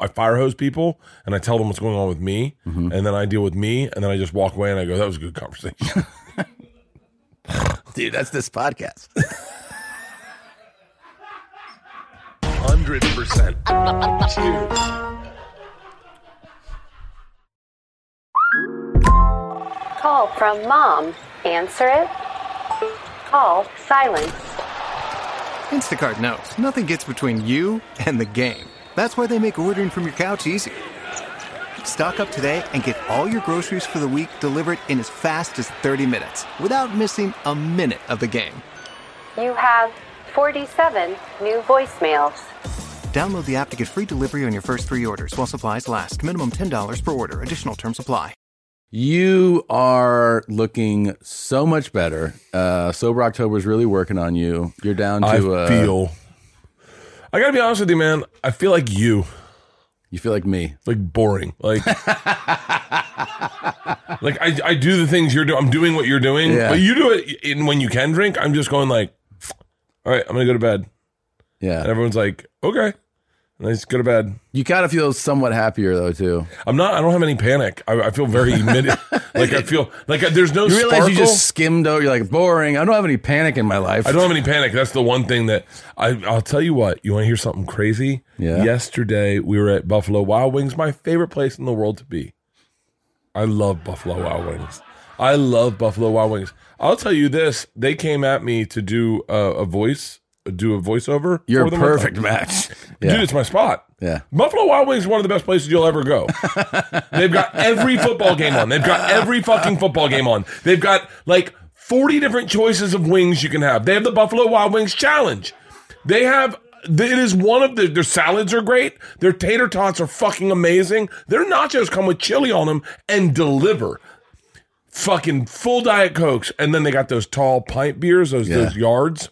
fire hose people and I tell them what's going on with me, and then I deal with me, and then I just walk away and I go, that was a good conversation. Dude, that's this podcast. 100%. Cheers. Call from mom. Answer it. Call silence. Instacart knows nothing gets between you and the game. That's why they make ordering from your couch easy. Stock up today and get all your groceries for the week delivered in as fast as 30 minutes without missing a minute of the game. You have 47 new voicemails. Download the app to get free delivery on your first 3 orders while supplies last. Minimum $10 per order. Additional terms apply. You are looking so much better. Sober October is really working on you. You're down to... I gotta be honest with you, man. I feel like you. You feel like me. Like boring. Like, like I do the things you're doing. I'm doing what you're doing. Yeah. But you do it when you can drink. I'm just going like, all right, I'm going to go to bed. Yeah. And everyone's like, okay. And I just go to bed. You kind of feel somewhat happier, though, too. I don't have any panic. I feel very like I feel like there's no You realize sparkle. you just skimmed over. You're like, boring. I don't have any panic in my life. I don't have any panic. That's the one thing that I'll tell you what. You want to hear something crazy? Yeah. Yesterday, we were at Buffalo Wild Wings, my favorite place in the world to be. I love Buffalo Wild Wings. I love Buffalo Wild Wings. I'll tell you this. They came at me to do a voiceover. You're for a them. perfect match. Yeah. Dude, it's my spot. Yeah. Buffalo Wild Wings is one of the best places you'll ever go. They've got every football game on. They've got every fucking football game on. They've got like 40 different choices of wings you can have. They have the Buffalo Wild Wings Challenge. They have, it is one of their salads are great. Their tater tots are fucking amazing. Their nachos come with chili on them and deliver. Fucking full Diet Cokes. And then they got those tall pint beers, those yards.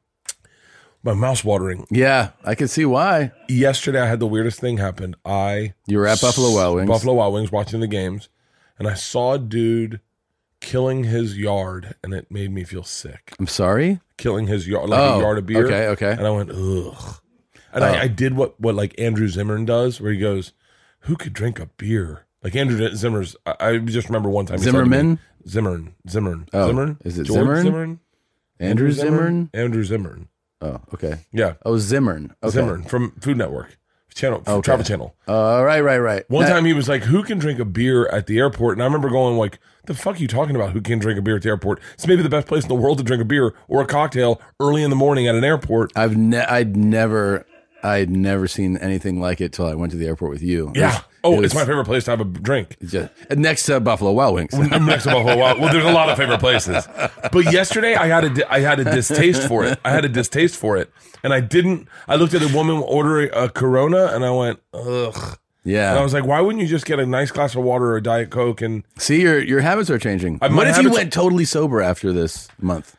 My mouth's watering. Yeah, I can see why. Yesterday, I had the weirdest thing happen. You were at Buffalo Wild Wings. Buffalo Wild Wings watching the games, and I saw a dude killing his yard, and it made me feel sick. I'm sorry? Killing his yard, like a yard of beer. Okay. And I went, ugh. And I did what like Andrew Zimmern does, where he goes, who could drink a beer? Like Andrew Zimmer's, I just remember one time. Zimmerman? Zimmern. Oh, Zimmern? is it George Zimmern? Andrew Zimmern? Andrew Zimmern. Oh, okay. Yeah. Oh, Zimmern. Okay. Zimmern from Food Network. Travel Channel. Right. One time he was like, who can drink a beer at the airport? And I remember going like, the fuck are you talking about? Who can drink a beer at the airport? It's maybe the best place in the world to drink a beer or a cocktail early in the morning at an airport. I'd never seen anything like it till I went to the airport with you. Yeah. It's my favorite place to have a drink. Just, next to Buffalo Wild Wings. Next to Buffalo Wild. Well, there's a lot of favorite places. But yesterday I had a distaste for it. And I looked at a woman ordering a Corona and I went, ugh. Yeah. And I was like, why wouldn't you just get a nice glass of water or a Diet Coke? And see, your habits are changing. What if you went totally sober after this month?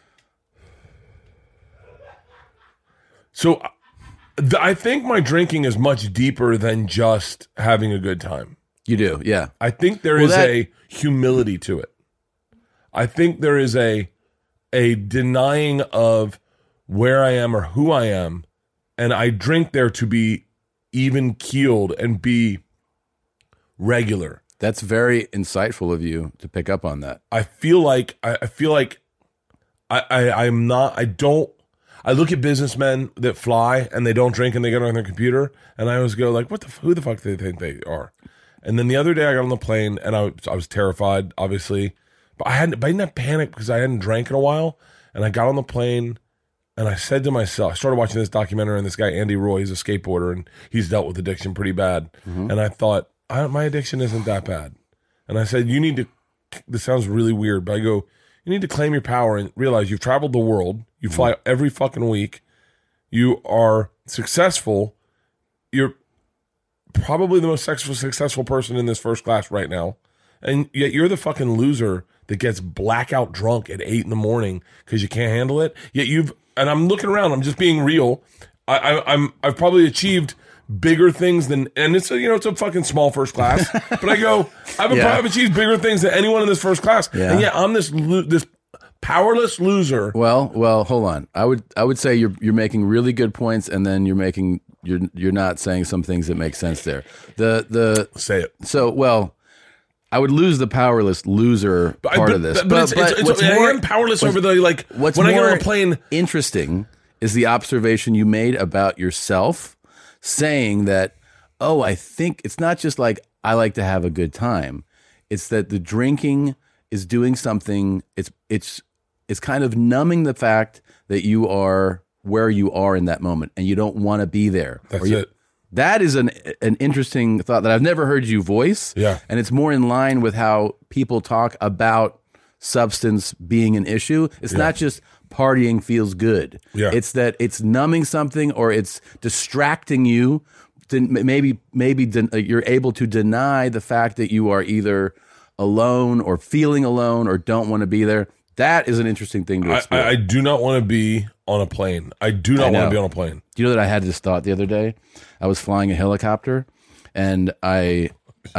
So I think my drinking is much deeper than just having a good time. You do, yeah. I think there is a humility to it. I think there is a denying of where I am or who I am, and I drink there to be even keeled and be regular. That's very insightful of you to pick up on that. I feel like I'm not. I look at businessmen that fly and they don't drink and they get on their computer, and I always go like, who the fuck do they think they are? And then the other day I got on the plane and I was terrified, obviously, but I didn't have panic because I hadn't drank in a while. And I got on the plane and I said to myself, I started watching this documentary on this guy, Andy Roy. He's a skateboarder and he's dealt with addiction pretty bad. Mm-hmm. And I thought, my addiction isn't that bad. And I said, this sounds really weird, but I go, you need to claim your power and realize you've traveled the world. You fly every fucking week. You are successful. You're probably the most successful person in this first class right now. And yet you're the fucking loser that gets blackout drunk at 8 a.m. because you can't handle it. Yet and I'm looking around, I'm just being real. I've probably achieved bigger things than, and it's a fucking small first class, but I go, I've achieved bigger things than anyone in this first class. Yeah. And yet I'm this powerless loser. Well, hold on. I would say you're making really good points, and then you're not saying some things that make sense there. Say it. So, well, I would lose the powerless loser part of this. But I am powerless over the, like, what's when I get more on a plane. Interesting is the observation you made about yourself, saying that, oh, I think it's not just like I like to have a good time. It's that the drinking is doing something. It's kind of numbing the fact that you are where you are in that moment and you don't want to be there. That's it. That is an interesting thought that I've never heard you voice. Yeah. And it's more in line with how people talk about substance being an issue. It's not just partying feels good. Yeah. It's that it's numbing something or it's distracting you. Maybe you're able to deny the fact that you are either alone or feeling alone or don't want to be there. That is an interesting thing to explore. I do not want to be on a plane. I do not want to be on a plane. Do you know that I had this thought the other day? I was flying a helicopter, and we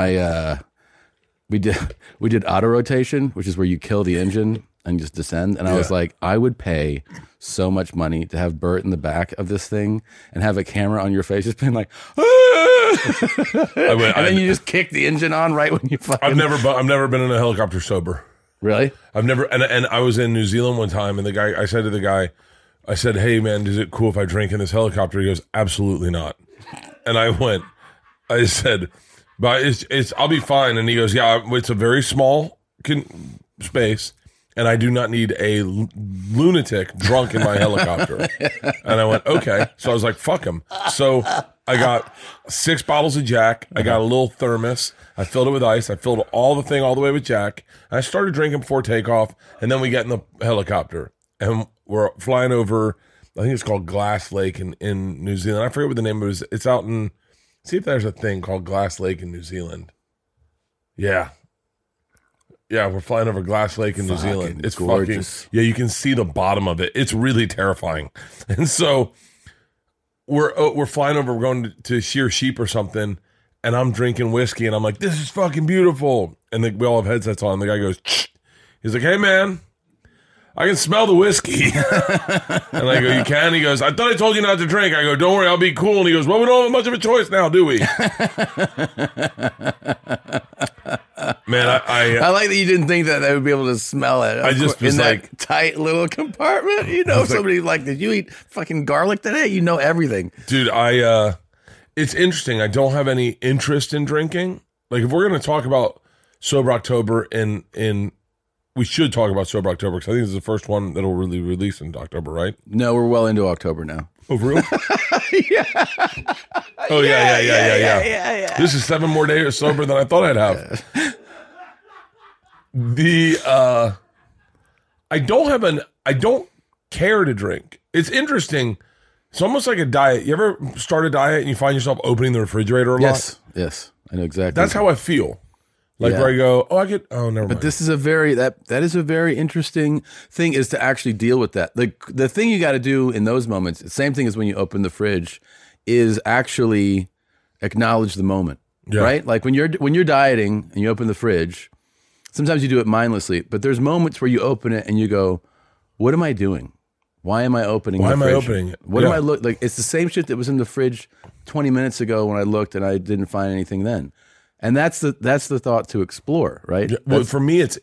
did auto rotation, which is where you kill the engine and just descend. And I was like, I would pay so much money to have Bert in the back of this thing and have a camera on your face, just being like, and then you just kick the engine on right when you fucking. I've never been in a helicopter sober. Really? I've never, and I was in New Zealand one time, and I said to the guy, hey man, is it cool if I drink in this helicopter? He goes, absolutely not. And I said, but I'll be fine. And he goes, yeah, it's a very small space, and I do not need a lunatic drunk in my helicopter. And I went, okay. So I was like, fuck him. So I got 6 bottles of Jack. I got a little thermos. I filled it with ice. I filled all the way with Jack. I started drinking before takeoff, and then we get in the helicopter, and we're flying over, I think it's called Glass Lake in New Zealand. I forget what the name of it is. It's out in, see if there's a thing called Glass Lake in New Zealand. Yeah. Yeah, we're flying over Glass Lake in New Zealand. It's gorgeous. Fucking, yeah, you can see the bottom of it. It's really terrifying. And so we're flying over, we're going to shear sheep or something, and I'm drinking whiskey, and I'm like, this is fucking beautiful. And we all have headsets on. And the guy goes, he's like, hey, man, I can smell the whiskey. And I go, you can? He goes, I thought I told you not to drink. I go, don't worry, I'll be cool. And he goes, well, we don't have much of a choice now, do we? Man, I like that you didn't think that they would be able to smell it. I just was in like, that tight little compartment. You know, somebody like, did you eat fucking garlic today? You know everything. Dude, it's interesting. I don't have any interest in drinking. Like, if we're going to talk about Sober October we should talk about Sober October, because I think this is the first one that'll really release in October, right? No, we're well into October now. Oh, for real? Yeah. Oh, yeah. This is 7 more days sober than I thought I'd have. I don't care to drink. It's interesting. It's almost like a diet. You ever start a diet and you find yourself opening the refrigerator a lot? Yes. I know exactly. That's how I feel. Like, where I go, never mind. But this is that is a very interesting thing, is to actually deal with that. The thing you got to do in those moments, the same thing as when you open the fridge, is actually acknowledge the moment, right? Like when you're dieting and you open the fridge, sometimes you do it mindlessly, but there's moments where you open it and you go, what am I doing? Why am I opening the fridge? Why am I opening it? What am I like? It's the same shit that was in the fridge 20 minutes ago when I looked and I didn't find anything then. And that's the thought to explore, right? Well, for me, it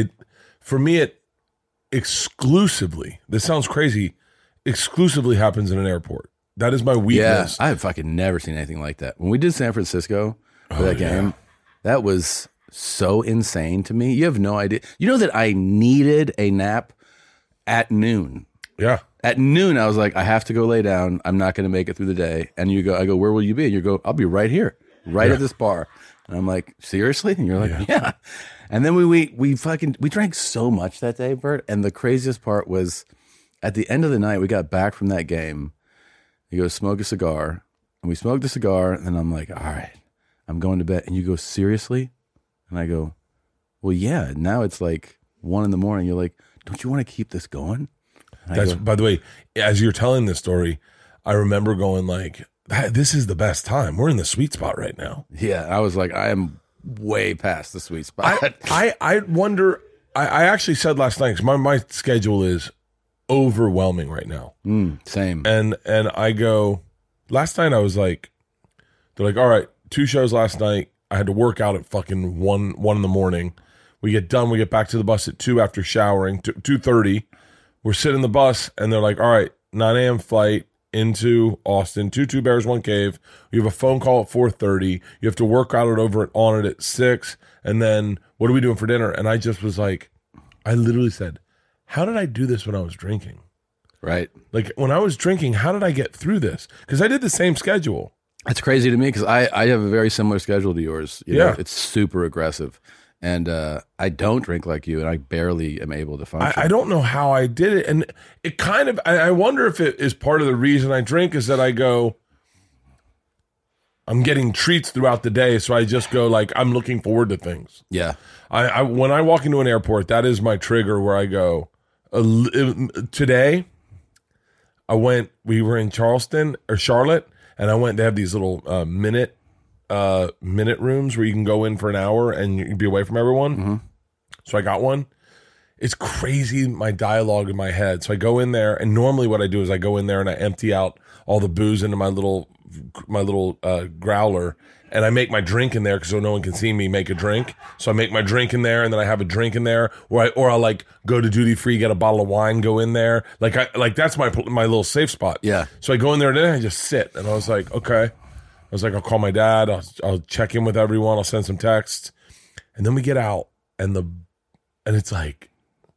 exclusively, this sounds crazy, exclusively happens in an airport. That is my weakness. Yeah, I have fucking never seen anything like that. When we did San Francisco for that game, that was so insane to me. You have no idea. You know that I needed a nap at noon. Yeah. At noon, I was like, I have to go lay down. I'm not going to make it through the day. And I go, where will you be? And you go, I'll be right here, at this bar. And I'm like, seriously? And you're like, yeah. And then we drank so much that day, Bert. And the craziest part was, at the end of the night, we got back from that game. You go smoke a cigar, and we smoked a cigar. And then I'm like, all right, I'm going to bed. And you go, seriously? And I go, well, yeah. Now it's like 1 a.m. You're like, don't you want to keep this going? By the way, as you're telling this story, I remember going like, this is the best time. We're in the sweet spot right now. Yeah, I was like, I am way past the sweet spot. I wonder, I actually said last night, 'cause my schedule is overwhelming right now. Same. And I go, last night I was like, they're like, all right, 2 shows last night. I had to work out at fucking 1 in the morning. We get done. We get back to the bus at 2 after showering, 2:30. We're sitting in the bus, and they're like, all right, 9 a.m. flight into Austin, 2 bears, 1 cave. You have a phone call at 4:30. You have to work out it over on it at 6. And then what are we doing for dinner? And I just was like, I literally said, how did I do this when I was drinking? Right. Like when I was drinking, how did I get through this? Because I did the same schedule. That's crazy to me because I have a very similar schedule to yours. You know, it's super aggressive. And I don't drink like you, and I barely am able to function. I don't know how I did it. And it kind of, I wonder if it is part of the reason I drink is that I go, I'm getting treats throughout the day. So I just go like, I'm looking forward to things. Yeah. I when I walk into an airport, that is my trigger where I go, today, we were in Charlotte, and I went to have these little minute rooms where you can go in for an hour and you can be away from everyone. Mm-hmm. So I got one. It's crazy, my dialogue in my head. So I go in there, and normally what I do is I go in there and I empty out all the booze into my little growler, and I make my drink in there because so no one can see me make a drink. So I make my drink in there, and then I have a drink in there, or I'll like go to duty free, get a bottle of wine, go in there. Like that's my little safe spot. Yeah. So I go in there and then I just sit, and I was like, okay. I was like, I'll call my dad. I'll check in with everyone. I'll send some texts, and then we get out, and it's like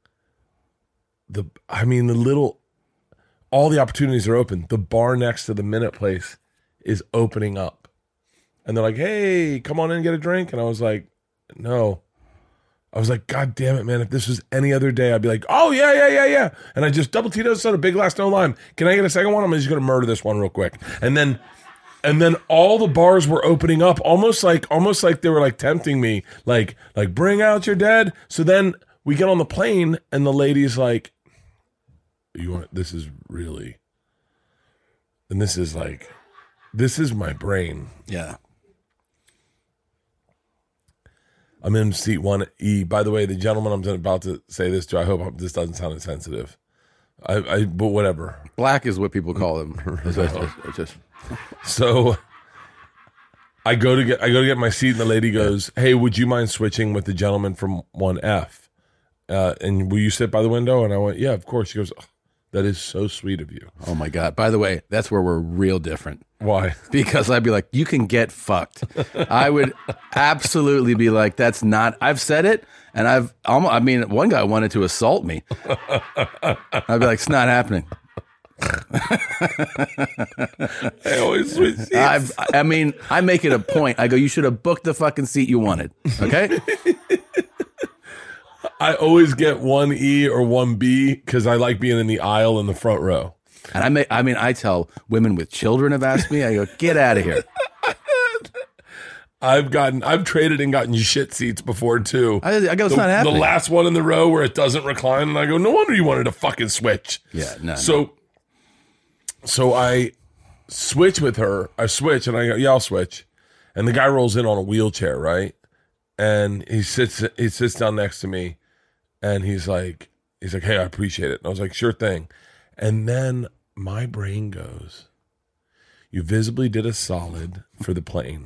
all the opportunities are open. The bar next to the Minute place is opening up, and they're like, hey, come on in and get a drink. And I was like, no. I was like, God damn it, man. If this was any other day, I'd be like, oh, yeah. And I just double Tito's soda, big glass, no lime. Can I get a second one? I'm just going to murder this one real quick. And then all the bars were opening up, almost like they were like tempting me, like bring out your dead. So then we get on the plane, and the lady's like, this is really, and this is my brain. Yeah. I'm in seat 1E. By the way, the gentleman I'm about to say this to, I hope this doesn't sound insensitive. But whatever. Black is what people call them. So I go to get my seat, and the lady goes, hey, would you mind switching with the gentleman from 1F? And will you sit by the window? And I went, yeah, of course. She goes, oh, that is so sweet of you. Oh my God. By the way, that's where we're real different. Why? Because I'd be like, you can get fucked. I would absolutely be like, that's not, I've said it. And one guy wanted to assault me. I'd be like, it's not happening. I always switch seats. I make it a point. I go, you should have booked the fucking seat you wanted. Okay? I always get 1E or 1B because I like being in the aisle in the front row. And I tell women with children have asked me, I go, get out of here. I've traded and gotten shit seats before too. I go, it's not happening. The last one in the row where it doesn't recline, and I go, no wonder you wanted to fucking switch. Yeah, no. So I switch with her. I switch, and I go, yeah, I'll switch. And the guy rolls in on a wheelchair, right? And he sits down next to me, and he's like, hey, I appreciate it. And I was like, sure thing. And then my brain goes, you visibly did a solid for the plane.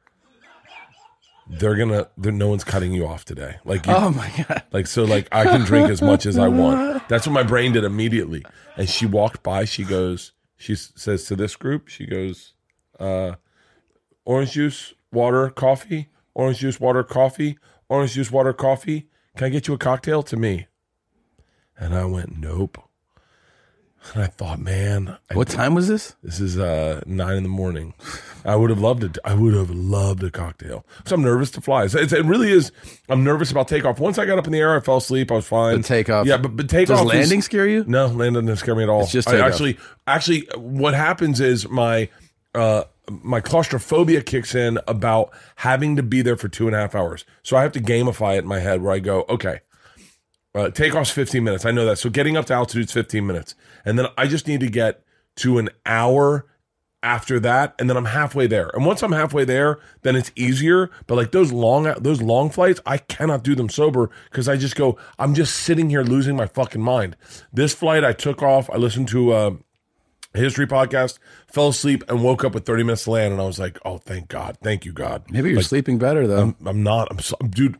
No one's cutting you off today. Oh my God. I can drink as much as I want. That's what my brain did immediately. And she walked by, she says to this group, she goes, orange juice, water, coffee, orange juice, water, coffee, orange juice, water, coffee. Can I get you a cocktail? To me. And I went, nope. And I thought, man. What time was this? This is 9 in the morning. I would have loved it. I would have loved a cocktail. So I'm nervous to fly. It really is. I'm nervous about takeoff. Once I got up in the air, I fell asleep. I was fine. The takeoff. Yeah, but takeoff. Does landing scare you? No, landing doesn't scare me at all. It's just takeoff. Actually, what happens is my claustrophobia kicks in about having to be there for 2.5 hours. So I have to gamify it in my head where I go, okay, takeoff's 15 minutes. I know that. So getting up to altitude is 15 minutes. And then I just need to get to an hour after that, and then I'm halfway there. And once I'm halfway there, then it's easier. But like those long flights, I cannot do them sober because I just go, I'm just sitting here losing my fucking mind. This flight, I took off. I listened to a history podcast, fell asleep, and woke up with 30 minutes to land. And I was like, oh, thank God. Thank you, God. Maybe you're sleeping better, though. I'm not. Dude.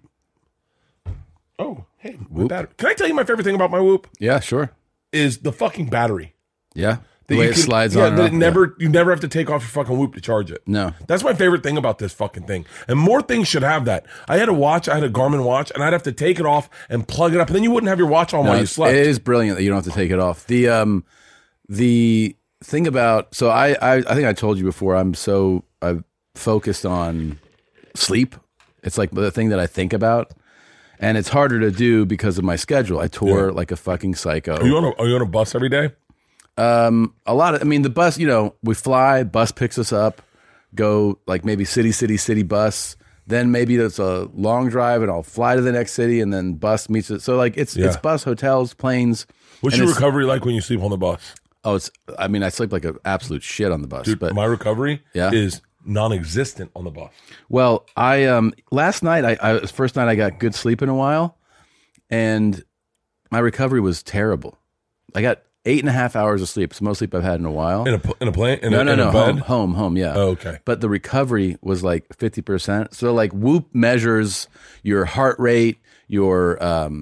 Oh, hey, my battery. Can I tell you my favorite thing about my Whoop? Yeah, sure. Is the fucking battery. Yeah. That The way you it can- slides yeah, on. that and it off, you never have to take off your fucking Whoop to charge it. No. That's my favorite thing about this fucking thing. And more things should have that. I had a Garmin watch, and I'd have to take it off and plug it up, and then you wouldn't have your watch on No, while you slept. It is brilliant that you don't have to take it off. The thing about I think I told you before, I'm focused on sleep. It's like the thing that I think about. And it's harder to do because of my schedule. I tour like a fucking psycho. Are you on a bus every day? A lot of, the bus, we fly, bus picks us up, go like maybe city bus. Then maybe it's a long drive and I'll fly to the next city and then bus meets it. So like it's bus, hotels, planes. What's and your it's- recovery like when you sleep on the bus? Oh, I sleep like an absolute shit on the bus. Dude, but my recovery Yeah. is non-existent on the bus. Well, I last night I was the first night I got good sleep in a while, and my recovery was terrible. I got 8.5 hours of sleep. It's the most sleep I've had in a while. In a plane? In No, a bed? home, yeah. Oh, okay. But the recovery was like 50%. So like Whoop measures your heart rate, your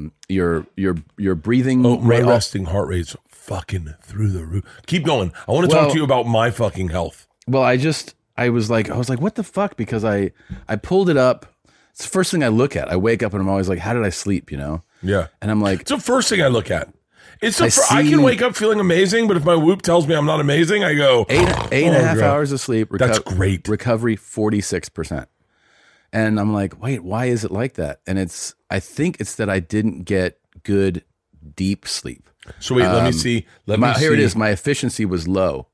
breathing Oh, my rate. resting heart rate's fucking through the roof. Keep going. I want to talk Well- to you about my fucking health. Well, I was like, what the fuck? Because I pulled it up. It's the first thing I look at. I wake up and I'm always like, how did I sleep? Yeah. And I'm like, It's the first thing I look at. I see- can wake up feeling amazing, but if my Whoop tells me I'm not amazing, I go, eight and a half God. hours of sleep. That's great. Recovery 46%. And I'm like, wait, why is it like that? And I think it's that I didn't get good deep sleep. So wait, let me see. Here it is. My efficiency was low.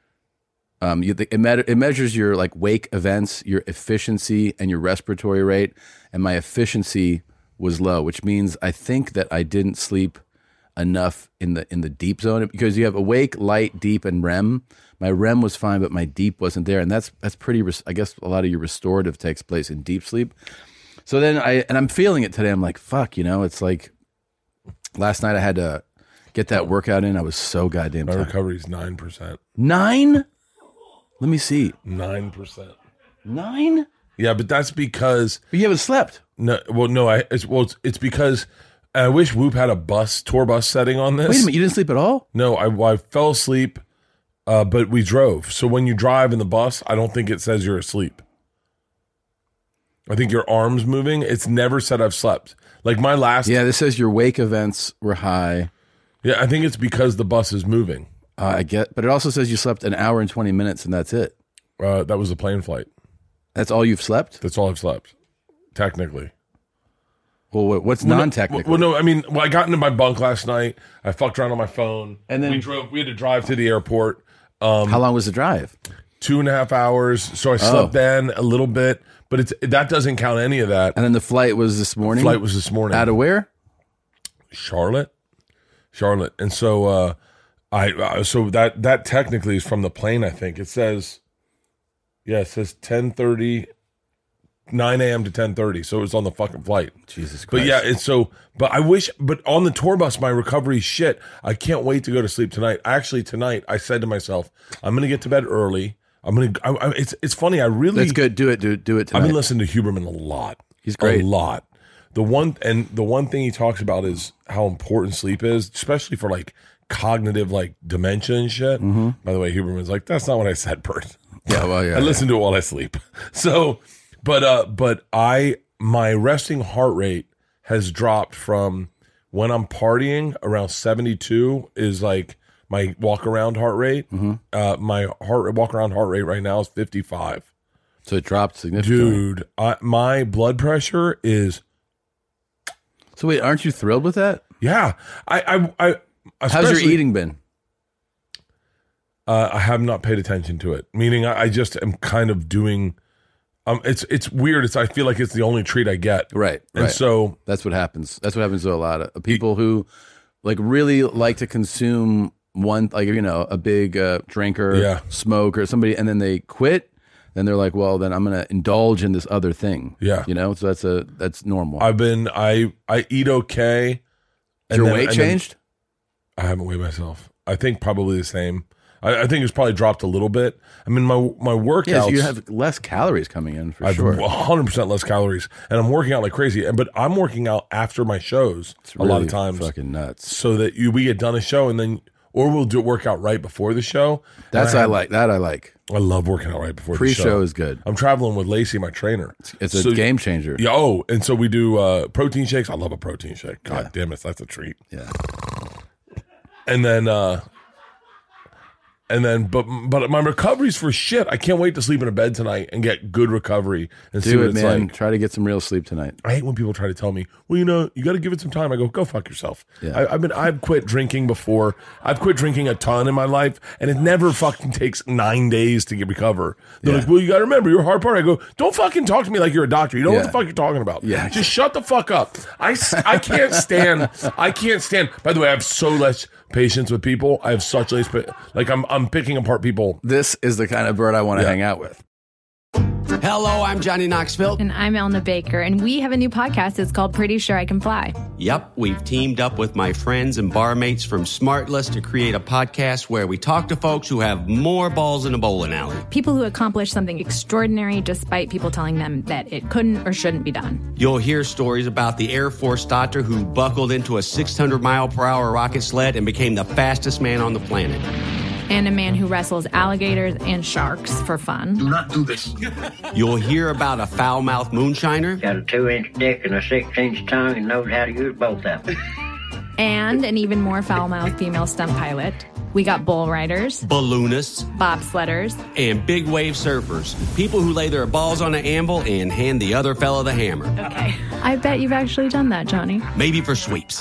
It measures your like wake events, your efficiency, and your respiratory rate. And my efficiency was low, which means I think that I didn't sleep enough in the deep zone, because you have awake, light, deep, and REM. My REM was fine, but my deep wasn't there, and that's pretty. I guess a lot of your restorative takes place in deep sleep. So then I'm feeling it today. I'm like, fuck, it's like last night I had to get that workout in. I was so goddamn My tired. recovery is 9%. 9? Let me see. 9%. 9? Yeah, but that's because But you haven't slept. it's because I wish Whoop had a tour bus setting on this. Wait a minute, you didn't sleep at all? No, I fell asleep, but we drove. So when you drive in the bus, I don't think it says you're asleep. I think your arm's moving. It's never said I've slept. Like my last. Yeah, this says your wake events were high. Yeah, I think it's because the bus is moving. I get, but it also says you slept an hour and 20 minutes, and that's it. That was a plane flight. That's all you've slept? That's all I've slept, technically. Well, what's non-technical? Well, no, I got into my bunk last night. I fucked around on my phone. And then- we had to drive to the airport. How long was the drive? 2.5 hours. So I slept then a little bit, but that doesn't count any of that. And then the flight was this morning? Flight was this morning. Out of where? Charlotte. And so so that technically is from the plane, I think. It says 10:30, 9 a.m. to 10:30. So it was on the fucking flight. Jesus Christ. But yeah, but on the tour bus, my recovery shit. I can't wait to go to sleep tonight. Actually, tonight I said to myself, I'm going to get to bed early. It's funny. I really, That's good. Do it tonight. I've been listening to Huberman a lot. He's great. A lot. The one thing he talks about is how important sleep is, especially for like cognitive like dementia and shit. Mm-hmm. By the way, Huberman's like, that's not what I said, Bert. Yeah, well, yeah. I listen to it while I sleep. So, but my resting heart rate has dropped from when I'm partying around 72 is like my walk around heart rate. Mm-hmm. My walk around heart rate right now is 55. So it dropped significantly. Dude, my blood pressure is, So wait, aren't you thrilled with that? yeah. How's your especially- eating been? I have not paid attention to it. Meaning, I just am kind of doing. It's weird. I feel like it's the only treat I get. Right. And so, That's what happens. That's what happens to a lot of people who like really like to consume one, like, a big drinker, Yeah. smoker, somebody, and then they quit, then they're like, well, then I'm going to indulge in this other thing. Yeah. So that's normal. I eat okay. Has your weight changed? I haven't weighed myself. I think probably the same. I think it's probably dropped a little bit. I mean, my workouts. Yeah, so you have less calories coming in for sure. 100% less calories, and I'm working out like crazy. But I'm working out after my shows a lot of times, fucking nuts. so that we get done a show and then, or we'll do a workout right before the show. I like. I love working out right before the Pre-show show. is good. I'm traveling with Lacey, my trainer. It's a game changer. Yeah. Oh, and so we do protein shakes. I love a protein shake. God damn it, that's a treat. Yeah. And then, but my recovery's for shit. I can't wait to sleep in a bed tonight and get good recovery and see Do what it, it's man. like. Try to get some real sleep tonight. I hate when people try to tell me, well, you got to give it some time. I go fuck yourself. Yeah. I've quit drinking before. I've quit drinking a ton in my life, and it never fucking takes 9 days to recover. They're like, well, you got to remember your hard part. I go, don't fucking talk to me like you're a doctor. You know what the fuck you're talking about. Yeah. Just shut the fuck up. I can't stand. By the way, I have so less patience with people. I have such less. Like I'm picking apart people. This is the kind of bird I want to hang out with. Hello, I'm Johnny Knoxville. And I'm Elna Baker, and we have a new podcast. It's called Pretty Sure I Can Fly. Yep, we've teamed up with my friends and barmates from Smartless to create a podcast where we talk to folks who have more balls in a bowling alley. People who accomplish something extraordinary despite people telling them that it couldn't or shouldn't be done. You'll hear stories about the Air Force doctor who buckled into a 600-mile-per-hour rocket sled and became the fastest man on the planet. And a man who wrestles alligators and sharks for fun. Do not do this. You'll hear about a foul-mouthed moonshiner. Got a 2-inch dick and a 6-inch tongue and knows how to use both of them. And an even more foul-mouthed female stunt pilot. We got bull riders, Balloonists, bobsledders, and big wave surfers. People who lay their balls on an anvil and hand the other fella the hammer. Okay. I bet you've actually done that, Johnny. Maybe for sweeps.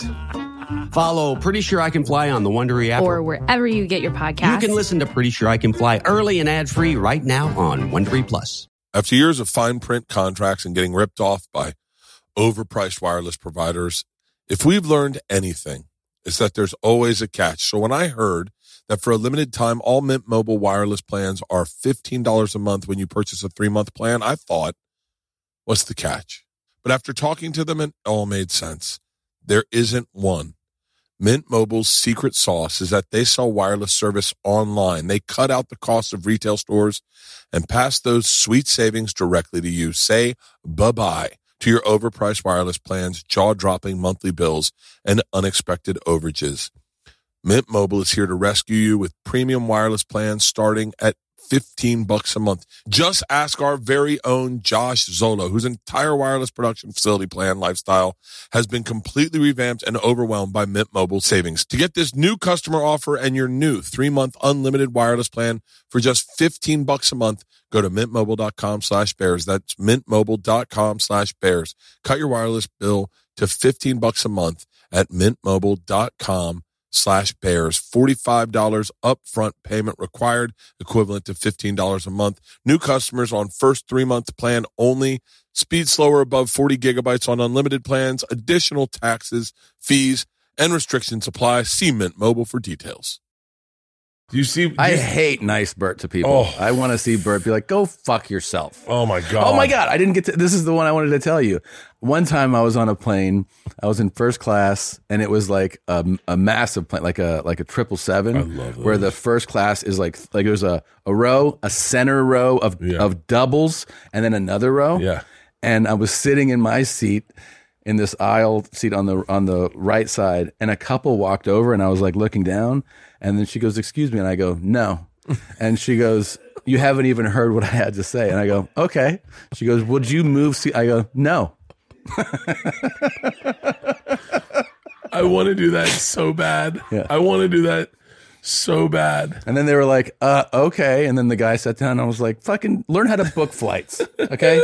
Follow Pretty Sure I Can Fly on the Wondery app. Or wherever you get your podcasts. You can listen to Pretty Sure I Can Fly early and ad-free right now on Wondery Plus. After years of fine print contracts and getting ripped off by overpriced wireless providers, if we've learned anything, it's that there's always a catch. So when I heard that for a limited time, all Mint Mobile wireless plans are $15 a month when you purchase a 3-month plan, I thought, what's the catch? But after talking to them, it all made sense. There isn't one. Mint Mobile's secret sauce is that they sell wireless service online. They cut out the cost of retail stores and pass those sweet savings directly to you. Say bye-bye to your overpriced wireless plans, jaw-dropping monthly bills, and unexpected overages. Mint Mobile is here to rescue you with premium wireless plans starting at $15 a month. Just ask our very own Josh Zolo, whose entire wireless production facility plan lifestyle has been completely revamped and overwhelmed by Mint Mobile savings. To get this new customer offer and your new 3-month unlimited wireless plan for just $15 a month, go to mintmobile.com/bears. That's mintmobile.com/bears. Cut your wireless bill to $15 a month at mintmobile.com/bears. $45 upfront payment required, equivalent to $15 a month. New customers on first 3-month plan only. Speed slower above 40 gigabytes on unlimited plans. Additional taxes, fees, and restrictions apply. See Mint Mobile for details. I hate nice Bert to people. I want to see Bert be like, go fuck yourself. Oh my God. Oh my God. I didn't get to, this is the one I wanted to tell you. One time I was on a plane, I was in first class, and it was like a massive plane, like a 777, where the first class is like there's a row, a center row of doubles, and then another row. Yeah. And I was sitting in my seat, in this aisle seat on the right side, and a couple walked over, and I was like looking down, and then she goes, "Excuse me," and I go, "No," and she goes, "You haven't even heard what I had to say," and I go, "Okay." She goes, "Would you move seat?" I go, "No." I want to do that so bad. Yeah. I want to do that so bad. And then they were like, "Okay," and then the guy sat down, and I was like, "Fucking learn how to book flights, okay?"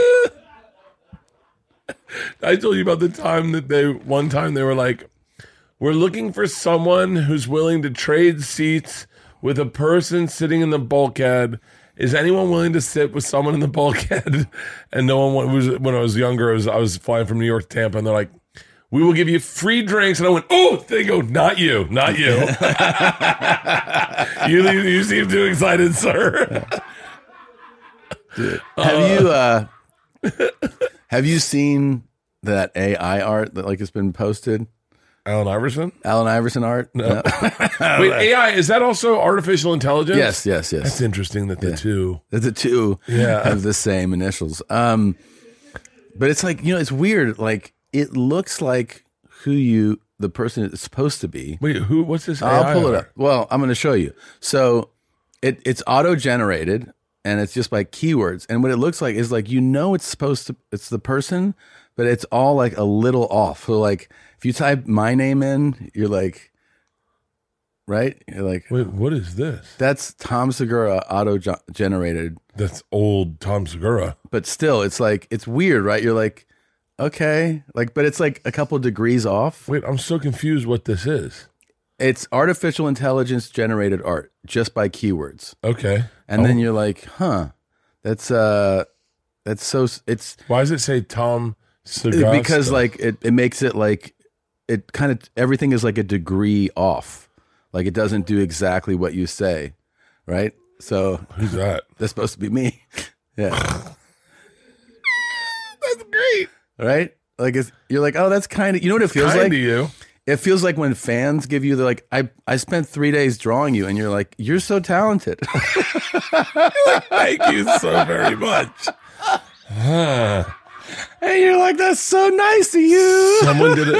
I told you about the time that one time they were like, we're looking for someone who's willing to trade seats with a person sitting in the bulkhead. Is anyone willing to sit with someone in the bulkhead? And no one was. When I was younger, I was flying from New York to Tampa, and they're like, We will give you free drinks. And I went, oh, they go, not you. You seem too excited, sir. Dude, have you seen that AI art that like has been posted? Allen Iverson art? No. Wait, AI, is that also artificial intelligence? Yes. That's interesting that the two. The two have the same initials. But it's like, it's weird. Like, it looks like the person is supposed to be. Wait, what's this AI? I'll pull it up. Well, I'm going to show you. So it's auto-generated, and it's just by keywords. And what it looks like is like, it's the person, but it's all like a little off. So like, if you type my name in, you're like, right? You're like, wait, what is this? That's Tom Segura auto-generated. That's old Tom Segura. But still, it's like, it's weird, right? You're like, okay. Like, but it's like a couple degrees off. Wait, I'm so confused what this is. It's artificial intelligence generated art just by keywords. Okay. And then you're like, that's so, it's. Why does it say Tom Segura? Because like, it makes it like, it kind of, everything is like a degree off. Like it doesn't do exactly what you say. Right. So. Who's that? That's supposed to be me. Yeah. That's great. Right? Like you're like, oh, that's kind of, you know what it feels like? You. It feels like when fans give you like, I spent 3 days drawing you, and you're like, you're so talented. Thank you so very much. And you're like, that's so nice of you. Someone did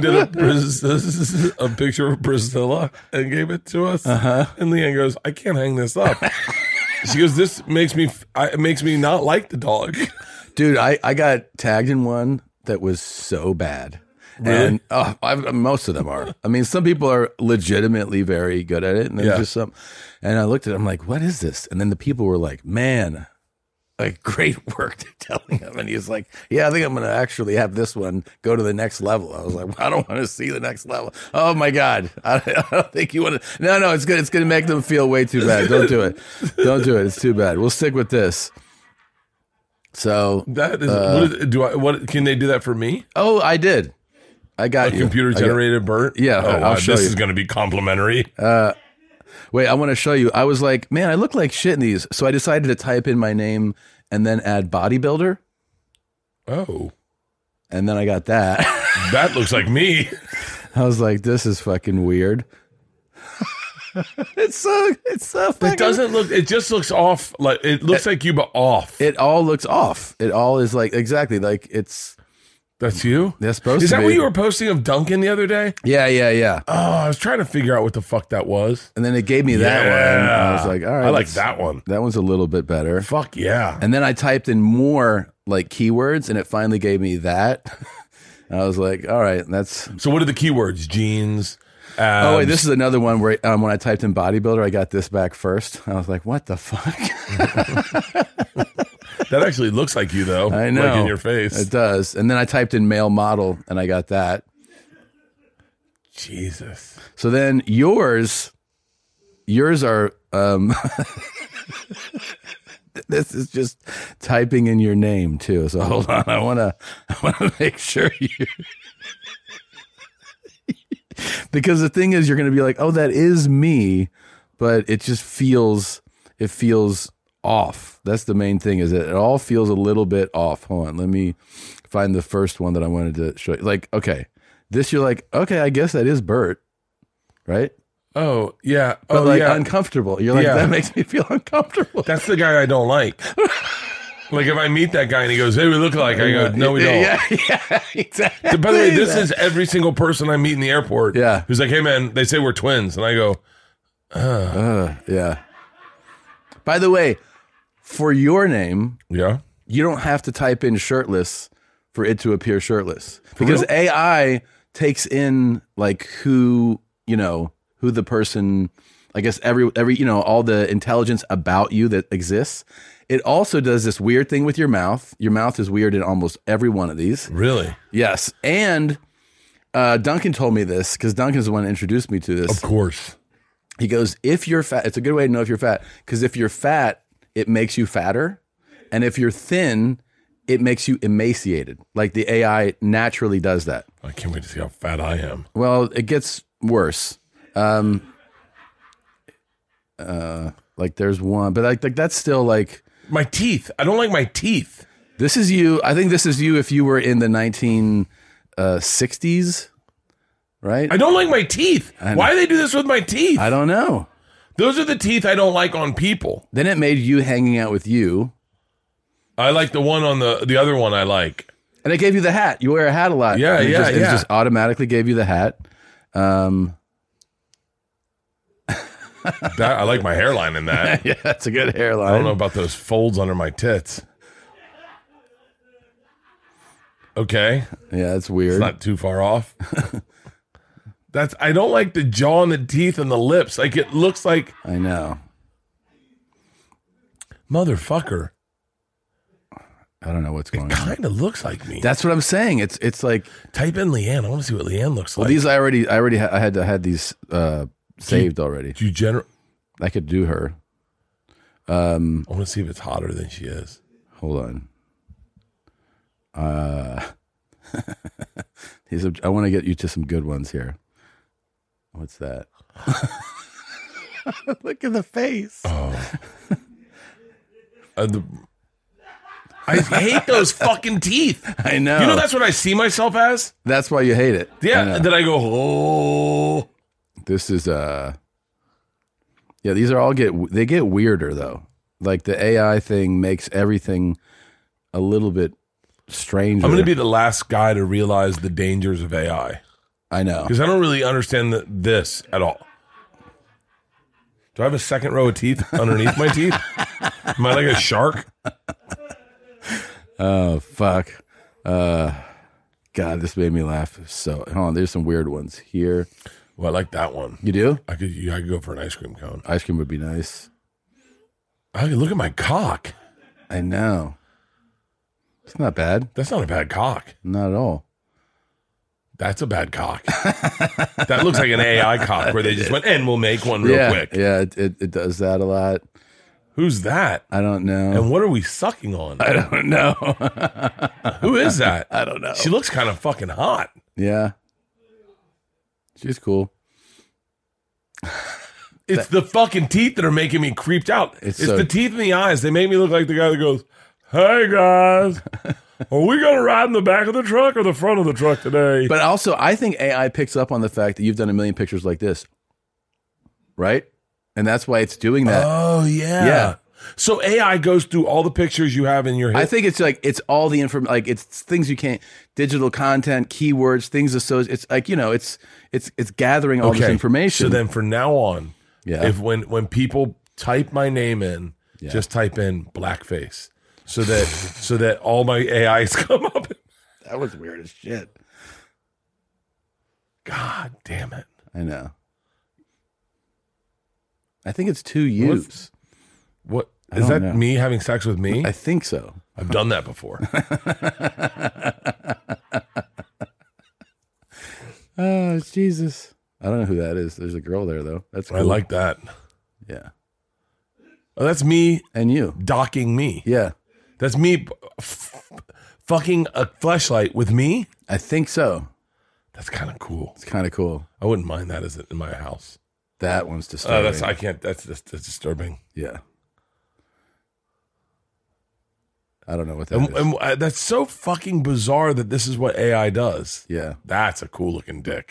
a picture of Priscilla and gave it to us. And Leanne goes, I can't hang this up. She goes, this makes me not like the dog. Dude, I got tagged in one that was so bad. Really? And most of them are. I mean, some people are legitimately very good at it, and there's just some. And I looked at it, I'm like, what is this? And then the people were like, man, like great work telling him. And he was like, yeah, I think I'm going to actually have this one go to the next level. I was like, well, I don't want to see the next level. Oh my God. I don't think you want to. No, it's good. It's going to make them feel way too bad. Don't do it. Don't do it. It's too bad. We'll stick with this. So that is, what can they do that for me? Oh, I did. I got you. Computer generated Bert? Yeah. I'll show you. This is going to be complimentary. Wait, I want to show you. I was like, man, I look like shit in these. So I decided to type in my name and then add bodybuilder. Oh. And then I got that. That looks like me. I was like, this is fucking weird. It's so fucking. It doesn't look, it just looks off. Like it looks like you, but off. It all looks off. It all is like, exactly. Like it's. That's you? That's supposed to be. Is that what you were posting of Duncan the other day? Yeah. Oh, I was trying to figure out what the fuck that was. And then it gave me that one. I was like, all right. I like that one. That one's a little bit better. Fuck yeah. And then I typed in more like keywords, and it finally gave me that. I was like, all right, that's. So what are the keywords? Jeans. Abs. Oh wait, this is another one where when I typed in bodybuilder, I got this back first. I was like, what the fuck? That actually looks like you, though. I know. Like in your face. It does. And then I typed in male model, and I got that. Jesus. So then yours are, this is just typing in your name, too. So hold on. I want to make sure you, because the thing is, you're going to be like, oh, that is me, but it just feels off. That's the main thing, is that it all feels a little bit off. Hold on, let me find the first one that I wanted to show you. Like, okay, this you're like, okay, I guess that is Bert, right? Oh, yeah. But like yeah. uncomfortable. You're like, that makes me feel uncomfortable. That's the guy I don't like. Like if I meet that guy and he goes, hey, we look alike. I go, no, we don't. Yeah, exactly. By the way, this is every single person I meet in the airport. Yeah. Who's like, hey, man, they say we're twins. And I go, yeah. By the way, for your name, yeah, you don't have to type in shirtless for it to appear shirtless, because AI takes in like who the person, I guess every all the intelligence about you that exists. It also does this weird thing with your mouth. Your mouth is weird in almost every one of these. Really? Yes. And Duncan told me this, because Duncan's the one that introduced me to this. Of course. He goes, if you're fat, it's a good way to know if you're fat, because if you're fat, it makes you fatter. And if you're thin, it makes you emaciated. Like the AI naturally does that. I can't wait to see how fat I am. Well, it gets worse. Like there's one, but like that's still like My teeth. I don't like my teeth. this is you. I think this is you if you were in the 1960s, right? I don't like my teeth. Why do they do this with my teeth? I don't know. Those are the teeth I don't like on people. Then it made you hanging out with you, I like the one on the other one I like. and it gave you the hat. You wear a hat a lot. Yeah, And it yeah, It yeah. just automatically gave you the hat. I like my hairline in that. Yeah, that's a good hairline. I don't know about those folds under my tits. Okay. Yeah, that's weird. It's not too far off. I don't like the jaw and the teeth and the lips. Like it looks like I know. motherfucker. I don't know what's going It on. kind of looks like me. That's what I'm saying. It's like, Type in Leanne. I want to see what Leanne looks well, like. these I had these saved already. I could do her. I want to see if it's hotter than she is. Hold on. I want to get you to some good ones here. What's that? Look at the face. I hate those fucking teeth. I know. You know that's what I see myself as? That's why you hate it. Yeah. I know. Then I go, oh. This is yeah, these are all get weirder though. Like the AI thing makes everything a little bit stranger. I'm going to be the last guy to realize the dangers of AI. I know. Because I don't really understand this at all. Do I have a second row of teeth underneath my teeth? Am I like a shark? Oh fuck. God, this made me laugh. So hold on, there's some weird ones here. Well, I like that one. You do? I could go for an ice cream cone. Ice cream would be nice. I could look at my cock. I know. It's not bad. That's not a bad cock. Not at all. That's a bad cock. That looks like an AI cock where they just went, and we'll make one real quick. Yeah, it does that a lot. Who's that? I don't know. And what are we sucking on? I don't know. Who is that? I don't know. She looks kind of fucking hot. Yeah. She's cool. It's the fucking teeth that are making me creeped out. It's so- the teeth in the eyes. They make me look like the guy that goes, "Hey guys, are we gonna ride in the back of the truck or the front of the truck today?" But also, I think AI picks up on the fact that you've done a million pictures like this, right? And that's why it's doing that. Oh yeah. Yeah. So AI goes through all the pictures you have in your head. I think it's like it's all the information, like it's things you can't, digital content, keywords, things associated. It's like it's gathering all this information. So then, from now on, Yeah. if when people type my name in, just type in blackface, so that all my AIs come up. That was weird as shit. God damn it! I know. I think it's two U's. What I is don't that? know. Me having sex with me? I think so. I've done that before. Oh, Jesus. I don't know who that is. There's a girl there, though. That's cool. I like that. Yeah. Oh, that's me And you. docking me. Yeah. That's me fucking a fleshlight with me. I think so. That's kind of cool. It's kind of cool. I wouldn't mind that as in my house. That one's Oh, disturbing. I can't. That's disturbing. Yeah. I don't know what that is. And that's so fucking bizarre that this is what AI does. Yeah. That's a cool looking dick.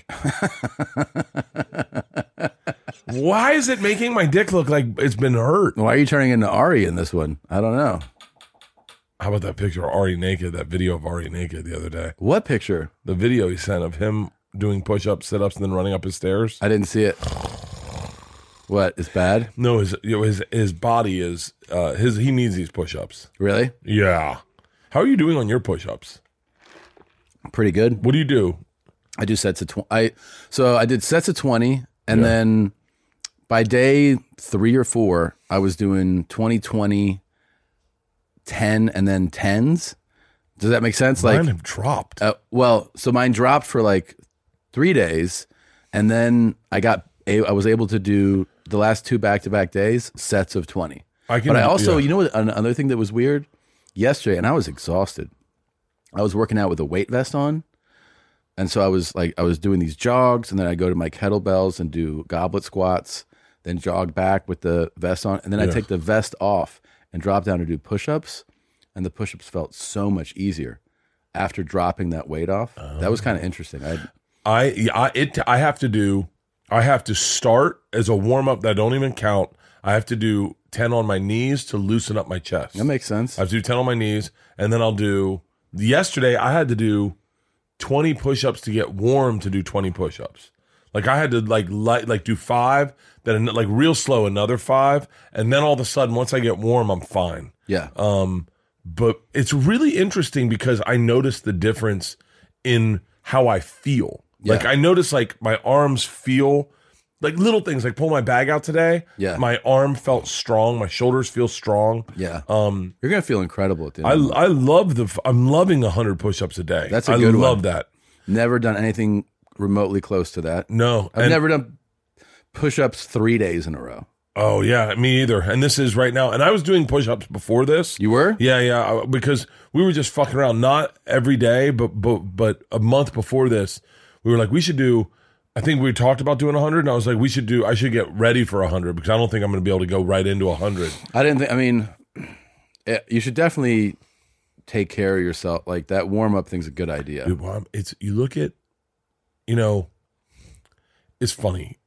Why is it making my dick look like it's been hurt? Why are you turning into Ari in this one? I don't know. How about that picture of Ari naked, that video of Ari naked the other day? What picture? The video he sent of him doing push-ups, sit-ups, and then running up his stairs. I didn't see it. What? It's bad? No, his body is he needs these push-ups. Really? Yeah. How are you doing on your push-ups? Pretty good. What do you do? I do sets of 20. So I did sets of 20, and then by day 3 or 4, I was doing 20, 20, 10, and then 10s. Does that make sense? Mine have dropped. Well, so mine dropped for like 3 days, and then I was able to do the last 2 back-to-back days sets of 20. But I also, you know what? Another thing that was weird yesterday, and I was exhausted. I was working out with a weight vest on, and so I was doing these jogs, and then I go to my kettlebells and do goblet squats, then jog back with the vest on, and then I take the vest off and drop down to do push-ups, and the push-ups felt so much easier after dropping that weight off. That was kind of interesting. I have to start as a warm-up that I don't even count. I have to do 10 on my knees to loosen up my chest. That makes sense. I have to do 10 on my knees, and then I'll do, yesterday I had to do 20 push-ups to get warm to do 20 push-ups. Like I had to like do 5, then like real slow another 5, and then all of a sudden once I get warm I'm fine. Yeah. But it's really interesting because I noticed the difference in how I feel. Yeah. Like I noticed like my arms feel like little things, like pull my bag out today. Yeah. My arm felt strong. My shoulders feel strong. Yeah. You're going to feel incredible at the end. I'm loving 100 push-ups a day. That's a good one. I love that. Never done anything remotely close to that. No. I've never done push-ups 3 days in a row. Oh yeah, me either. And this is right now. And I was doing push-ups before this. You were? Yeah. Because we were just fucking around, not every day, but a month before this, we were like, we should do. I think we talked about doing 100, and I was like, I should get ready for 100 because I don't think I'm going to be able to go right into 100. You should definitely take care of yourself. Like that warm-up thing's a good idea. Dude, you look at, it's funny,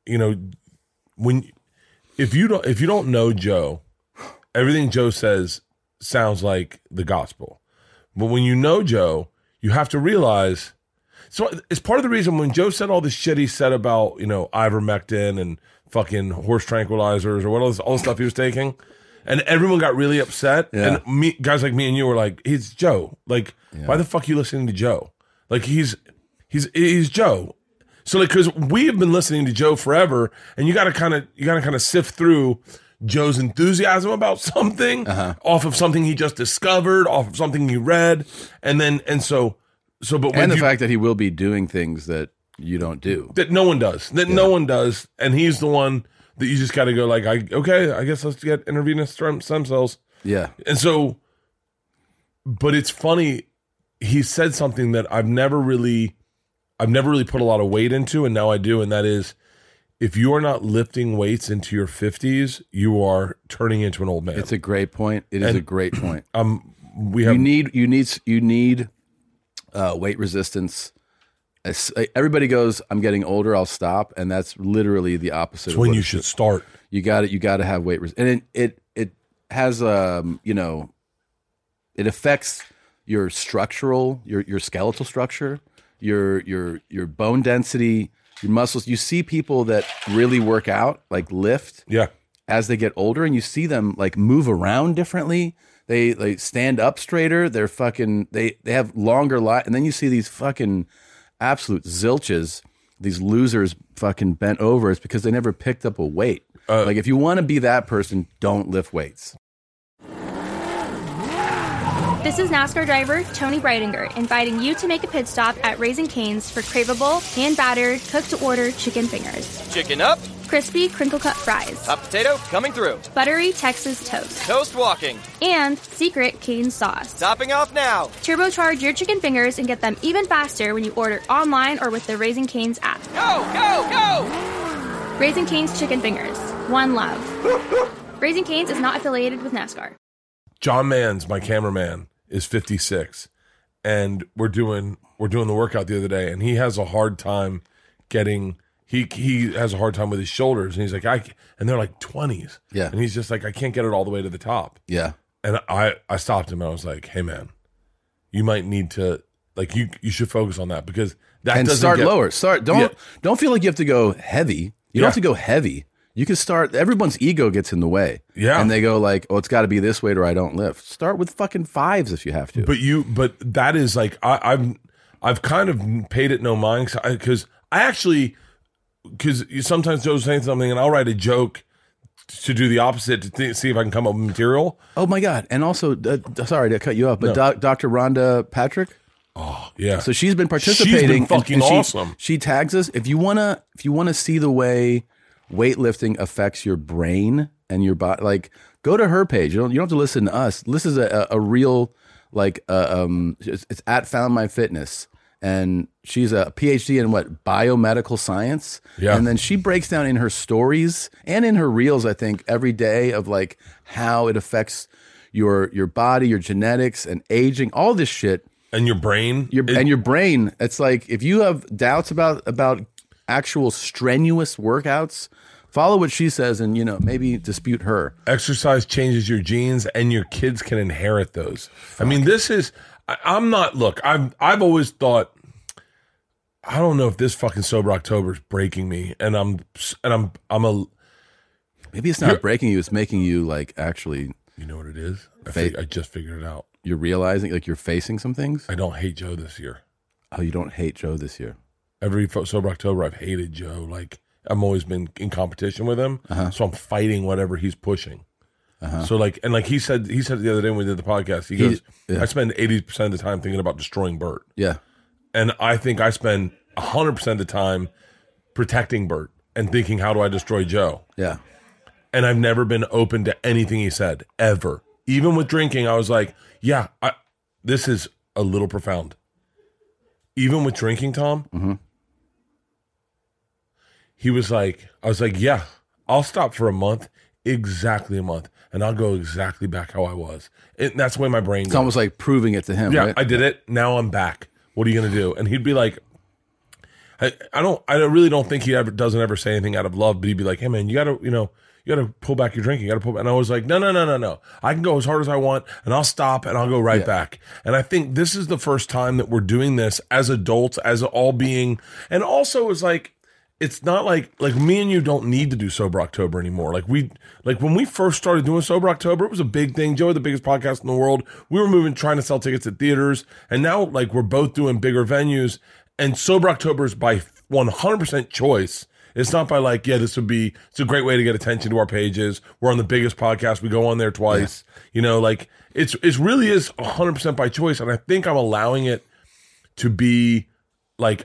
if you don't know Joe, everything Joe says sounds like the gospel. But when you know Joe, you have to realize. So it's part of the reason when Joe said all this shit he said about, ivermectin and fucking horse tranquilizers or all the stuff he was taking, and everyone got really upset. Yeah. And guys like me and you were like, he's Joe. Like, why the fuck are you listening to Joe? Like, he's Joe. So like, because we have been listening to Joe forever, and you gotta kind of sift through Joe's enthusiasm about something off of something he just discovered, off of something he read, and the fact that he will be doing things that you don't do, that no one does, no one does, and he's the one that you just got to go like, I guess let's get intravenous stem cells. Yeah, and so, but it's funny, he said something that I've never really put a lot of weight into, and now I do, and that is, if you are not lifting weights into your 50s, you are turning into an old man. It's a great point. It is a great point. You need weight resistance. Everybody goes, I'm getting older, I'll stop, and that's literally the opposite. It's when you should start. You got to have weight resistance, and it has it affects your structural, your skeletal structure, your bone density, your muscles. You see people that really work out, like lift, as they get older, and you see them like move around differently. They stand up straighter. They're fucking. They have longer life, and then you see these fucking absolute zilches, these losers fucking bent over. It's because they never picked up a weight. Like if you want to be that person, don't lift weights. This is NASCAR driver Tony Breidinger inviting you to make a pit stop at Raising Cane's for craveable, hand-battered, cooked-to-order chicken fingers. Chicken up. Crispy, crinkle-cut fries. Hot potato coming through. Buttery Texas toast. Toast walking. And secret Cane sauce. Topping off now. Turbocharge your chicken fingers and get them even faster when you order online or with the Raising Cane's app. Go, go, go! Raising Cane's chicken fingers. One love. Raising Cane's is not affiliated with NASCAR. John Mans, my cameraman, is 56, and we're doing the workout the other day, and he has a hard time getting. He has a hard time with his shoulders, and he's like, and they're like 20s, and he's just like, I can't get it all the way to the top, And I stopped him, and I was like, hey man, you might need to you should focus on that because that and doesn't start get, lower. Don't feel like you have to go heavy. You don't have to go heavy. You can start. Everyone's ego gets in the way, and they go like, "Oh, it's got to be this weight, or I don't lift." Start with fucking 5s if you have to. But that is like I've kind of paid it no mind because sometimes Joe's saying something and I'll write a joke to do the opposite to see if I can come up with material. Oh my god! And also, sorry to cut you off, but Dr. Rhonda Patrick. Oh yeah. So she's been participating. She's been fucking awesome. She tags us. If you wanna see the way weightlifting affects your brain and your body, like go to her page. You don't have to listen to us. This is a real it's at Found My Fitness. And she's a PhD in biomedical science. Yeah. And then she breaks down in her stories and in her reels, I think, every day of like how it affects your body, your genetics, and aging, all this shit. And your brain. Your brain. It's like if you have doubts about actual strenuous workouts, follow what she says and, maybe dispute her. Exercise changes your genes and your kids can inherit those. I mean, this is... I'm not. Look, I've always thought. I don't know if this fucking sober October is breaking me, and I'm a. Maybe it's not breaking you; it's making you like actually. You know what it is? I just figured it out. You're realizing like you're facing some things. I don't hate Joe this year. Oh, you don't hate Joe this year? Every sober October, I've hated Joe. Like I've always been in competition with him, so I'm fighting whatever he's pushing. So like he said it the other day when we did the podcast. He goes, I spend 80% of the time thinking about destroying Bert. Yeah. And I think I spend 100% of the time protecting Bert and thinking, how do I destroy Joe? Yeah. And I've never been open to anything he said, ever. Even with drinking, I was like, this is a little profound. Even with drinking, Tom, he was like, I was like, yeah, I'll stop for a month, exactly a month. And I'll go exactly back how I was. That's the way my brain goes. It's almost like proving it to him, yeah, right? I did it. Now I'm back. What are you going to do? And he'd be like, I really don't think he doesn't ever say anything out of love, but he'd be like, hey man, you got to pull back your drinking. You got to pull back. And I was like, no. I can go as hard as I want and I'll stop and I'll go right back. And I think this is the first time that we're doing this as adults, as all being, and also is like, it's not like me and you don't need to do Sober October anymore. Like when we first started doing Sober October, it was a big thing. Joe had the biggest podcast in the world. We were trying to sell tickets at theaters, and now like we're both doing bigger venues. And Sober October is by 100% choice. It's not by like, it's a great way to get attention to our pages. We're on the biggest podcast. We go on there twice. Like it really is 100% by choice. And I think I'm allowing it to be like,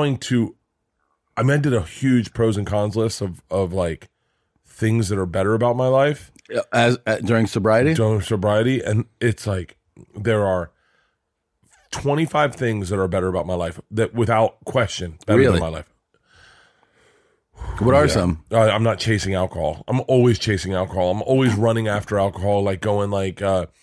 I did a huge pros and cons list of like things that are better about my life during sobriety. And it's like there are 25 things that are better about my life that without question better than my life. What are some? I'm not chasing alcohol. I'm always chasing alcohol. I'm always running after alcohol, like going like,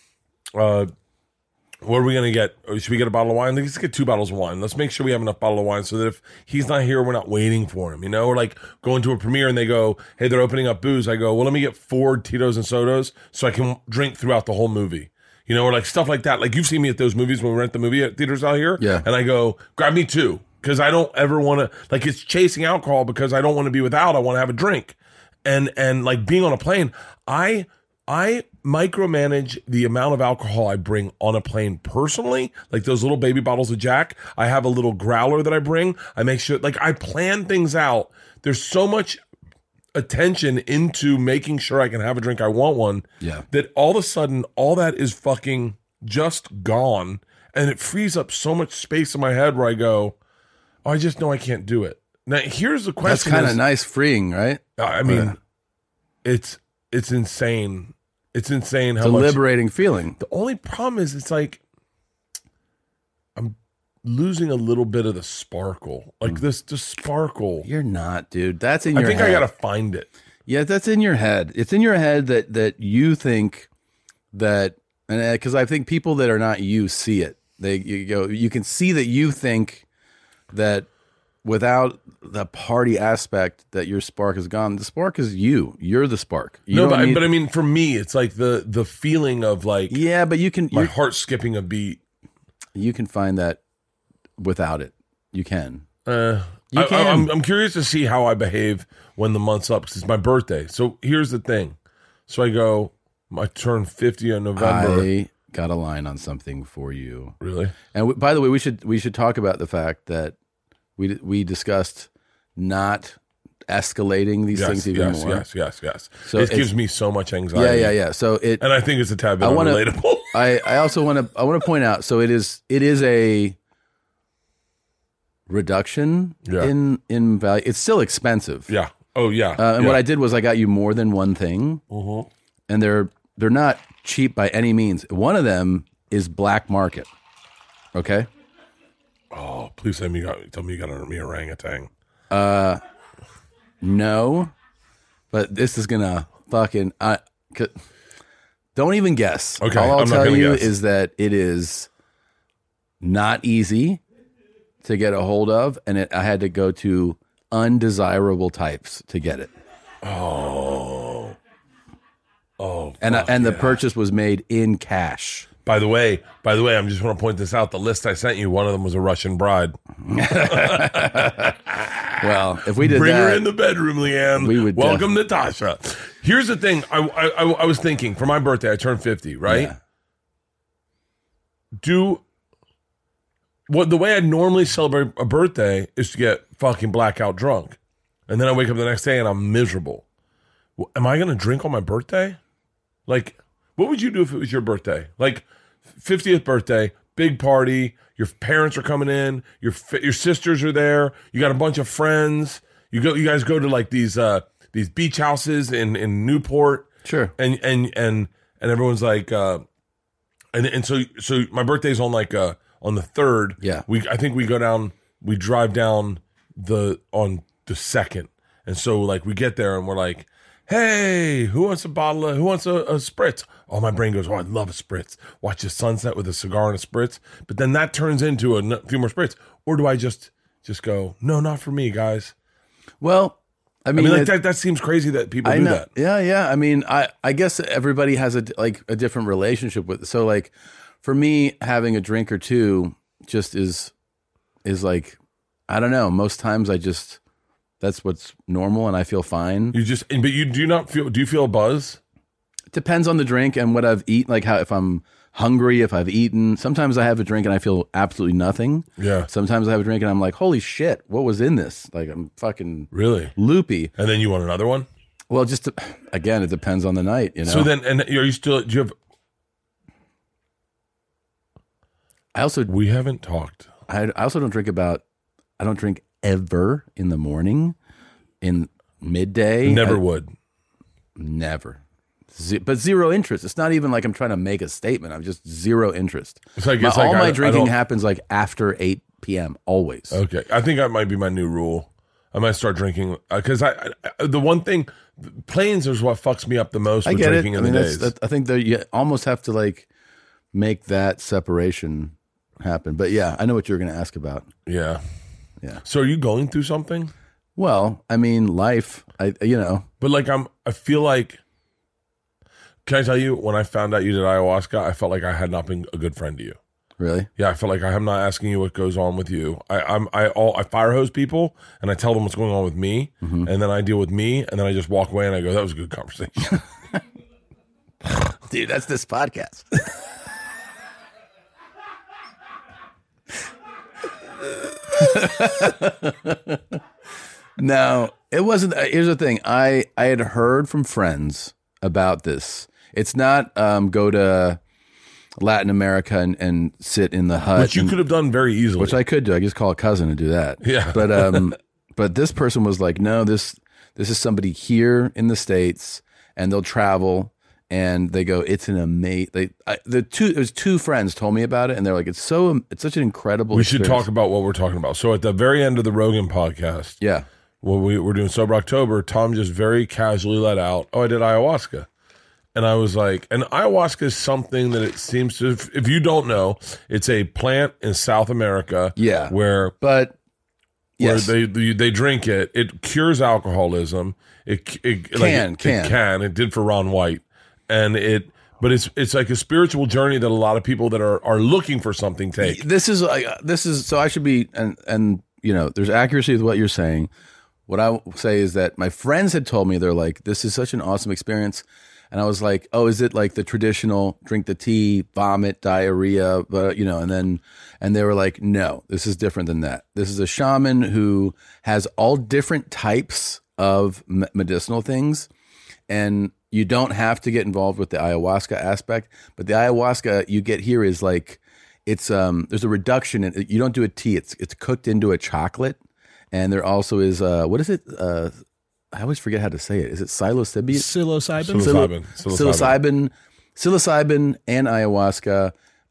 what are we going to get? Should we get a bottle of wine? Let's get 2 bottles of wine. Let's make sure we have enough bottle of wine so that if he's not here, we're not waiting for him, Or like going to a premiere and they go, hey, they're opening up booze. I go, well, let me get 4 Tito's and sodas so I can drink throughout the whole movie. Or like stuff like that. Like you've seen me at those movies when we rent the movie at theaters out here. Yeah. And I go, grab me 2. Because I don't ever want to, like it's chasing alcohol because I don't want to be without. I want to have a drink. And like being on a plane, I micromanage the amount of alcohol I bring on a plane personally, like those little baby bottles of Jack. I have a little growler that I bring. I make sure, like I plan things out. There's so much attention into making sure I can have a drink. I want one. Yeah. That all of a sudden, all that is fucking just gone. And it frees up so much space in my head where I go, oh, I just know I can't do it. Now, here's the question. That's kind of nice freeing, right? I mean, it's insane. It's insane how it's a much liberating feeling. The only problem is it's like I'm losing a little bit of the sparkle. Like the sparkle. You're not, dude. That's in your head. I got to find it. Yeah, that's in your head. It's in your head that you think that, and because I think people that are not you see it. You can see that you think that without the party aspect that your spark is gone. The spark is you. You're the spark. But I mean, for me, it's like the feeling of like, yeah, but my heart skipping a beat. You can find that without it. You can. I'm curious to see how I behave when the month's up because it's my birthday. So here's the thing. So I turn 50 in November. I got a line on something for you. Really? And by the way, we should talk about the fact that we discussed not escalating these things even more. Yes. So it gives me so much anxiety. Yeah. So and I think it's a tad bit unrelatable. I also want to point out. So it is a reduction in value. It's still expensive. Yeah. Oh yeah. And what I did was I got you more than one thing, and they're not cheap by any means. One of them is black market. Okay. Oh, please tell me you got me orangutan. No, but this is gonna fucking. Don't even guess. Okay, all I'll I'm not tell gonna you guess. is that it is not easy to get a hold of, and I had to go to undesirable types to get it. Oh, and the purchase was made in cash. By the way, I just want to point this out. The list I sent you, one of them was a Russian bride. Well, if we did Bring that, her in the bedroom, Leanne. We would welcome Natasha. Here's the thing. I was thinking for my birthday, I turned 50, right? Yeah. The way I normally celebrate a birthday is to get fucking blackout drunk, and then I wake up the next day and I'm miserable. Am I going to drink on my birthday? Like, what would you do if it was your birthday? Like, 50th birthday, big party. Your parents are coming in. Your sisters are there. You got a bunch of friends. You guys go to like these beach houses in Newport. Sure. And everyone's like, and so my birthday's on like on the 3rd. Yeah. I think we drive down on the 2nd, and so like we get there and we're like, hey, who wants a spritz? Oh, my brain goes, oh, I'd love a spritz. Watch the sunset with a cigar and a spritz. But then that turns into a few more spritz. Or do I just go, no, not for me, guys? Well, I mean like that seems crazy that people do that. Yeah. I mean, I guess everybody has a different relationship with it. So like for me, having a drink or two just is like, I don't know. Most times that's what's normal and I feel fine. Do you feel a buzz? It depends on the drink and what I've eaten, like if I'm hungry, if I've eaten. Sometimes I have a drink and I feel absolutely nothing. Yeah. Sometimes I have a drink and I'm like, holy shit, what was in this? Like I'm fucking really loopy. And then you want another one? Well, again, it depends on the night, you know? So then, and are you still, do you have, we haven't talked. I also don't drink I don't drink ever in the morning, in midday. Never would. Never. But zero interest. It's not even like I'm trying to make a statement. I'm just zero interest. All my drinking happens like after 8 p.m. always. Okay. I think that might be my new rule. I might start drinking because the one thing, planes is what fucks me up the most with drinking in the days. I think that you almost have to like make that separation happen. But yeah, I know what you're going to ask about. Yeah. Yeah. So are you going through something? Well, I mean, life, But like I feel like, can I tell you, when I found out you did ayahuasca, I felt like I had not been a good friend to you. Really? Yeah, I felt like I'm not asking you what goes on with you. I fire hose people and I tell them what's going on with me, and then I deal with me, and then I just walk away and I go, that was a good conversation. Dude, that's this podcast. No, it wasn't. Here's the thing. I had heard from friends about this. It's not go to Latin America and sit in the hut. Which you could have done very easily. Which I could do. I just call a cousin to do that. Yeah. But this person was like, no, this is somebody here in the States, and they'll travel, and they go, it's an amazing. It was two friends told me about it, and they're like, it's such an incredible. We experience. should talk about what we're talking about. So at the very end of the Rogan podcast, yeah, when we're doing Sober October, Tom just very casually let out, oh, I did ayahuasca. And I was like, and ayahuasca is something that it seems to, if you don't know, it's a plant in South America. Yeah. Where yes. they drink it. It cures alcoholism. It can. It did for Ron White. But it's like a spiritual journey that a lot of people that are looking for something take. This is so I should be, and there's accuracy with what you're saying. What I say is that my friends had told me, they're like, this is such an awesome experience. And I was like, oh, is it like the traditional drink the tea, vomit, diarrhea, and they were like, no, this is different than that. This is a shaman who has all different types of medicinal things. And you don't have to get involved with the ayahuasca aspect, but the ayahuasca you get here is like, it's, there's a reduction in, you don't do a tea. It's cooked into a chocolate. And there also is, what is it? I always forget how to say it. Is it psilocybin? Psilocybin. Psilocybin and ayahuasca.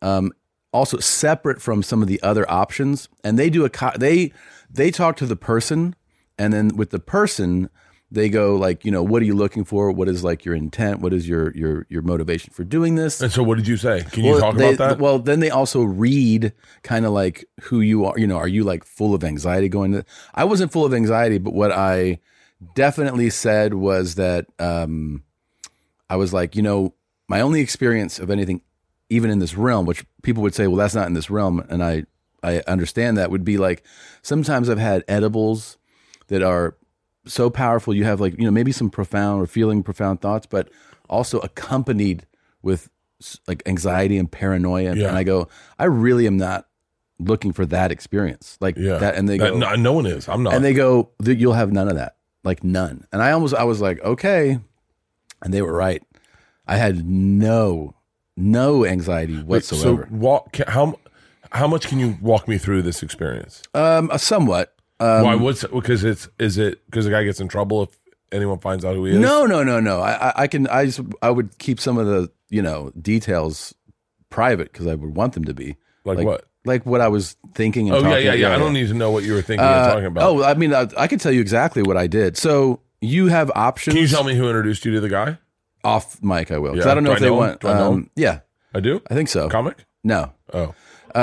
Also separate from some of the other options, and they do they talk to the person, and then with the person they go like, what are you looking for? What is like your intent? What is your motivation for doing this? And so what did you say? Can you talk about that? Well, then they also read kind of like who you are. Are you like full of anxiety going to? I wasn't full of anxiety, but what I definitely said was that I was like, my only experience of anything, even in this realm, which people would say, well, that's not in this realm. And I understand that, would be like, sometimes I've had edibles that are so powerful. You have like, maybe some profound or feeling profound thoughts, but also accompanied with like anxiety and paranoia. Yeah. And I go, I really am not looking for that experience. Like that. And they go, no one is. I'm not. And they go, you'll have none of that. Like none. And I was like, okay. And they were right. I had no anxiety whatsoever. So how much can you walk me through this experience? Somewhat. Why? Because the guy gets in trouble if anyone finds out who he is? No. I would keep some of the details private because I would want them to be. Like what? Like what I was thinking. And talking. Yeah. I don't need to know what you were thinking and talking about. Oh, I mean, I could tell you exactly what I did. So you have options. Can you tell me who introduced you to the guy? Off mic, I will. Because I don't know if they want. Do I know him? Yeah, I do. I think so. Comic? No. Oh.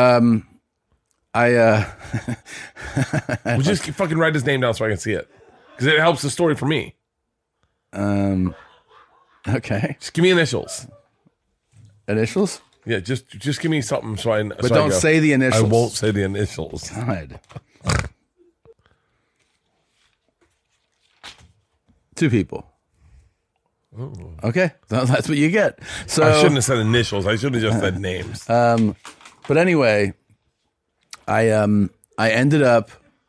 Well, just fucking write his name down so I can see it, because it helps the story for me. Okay. Just give me initials. Initials? Yeah, just give me something so I. But don't say the initials. I won't say the initials. God. 2 people. Ooh. Okay, that's what you get. So I shouldn't have said initials. I should have just said names. But anyway, I ended up.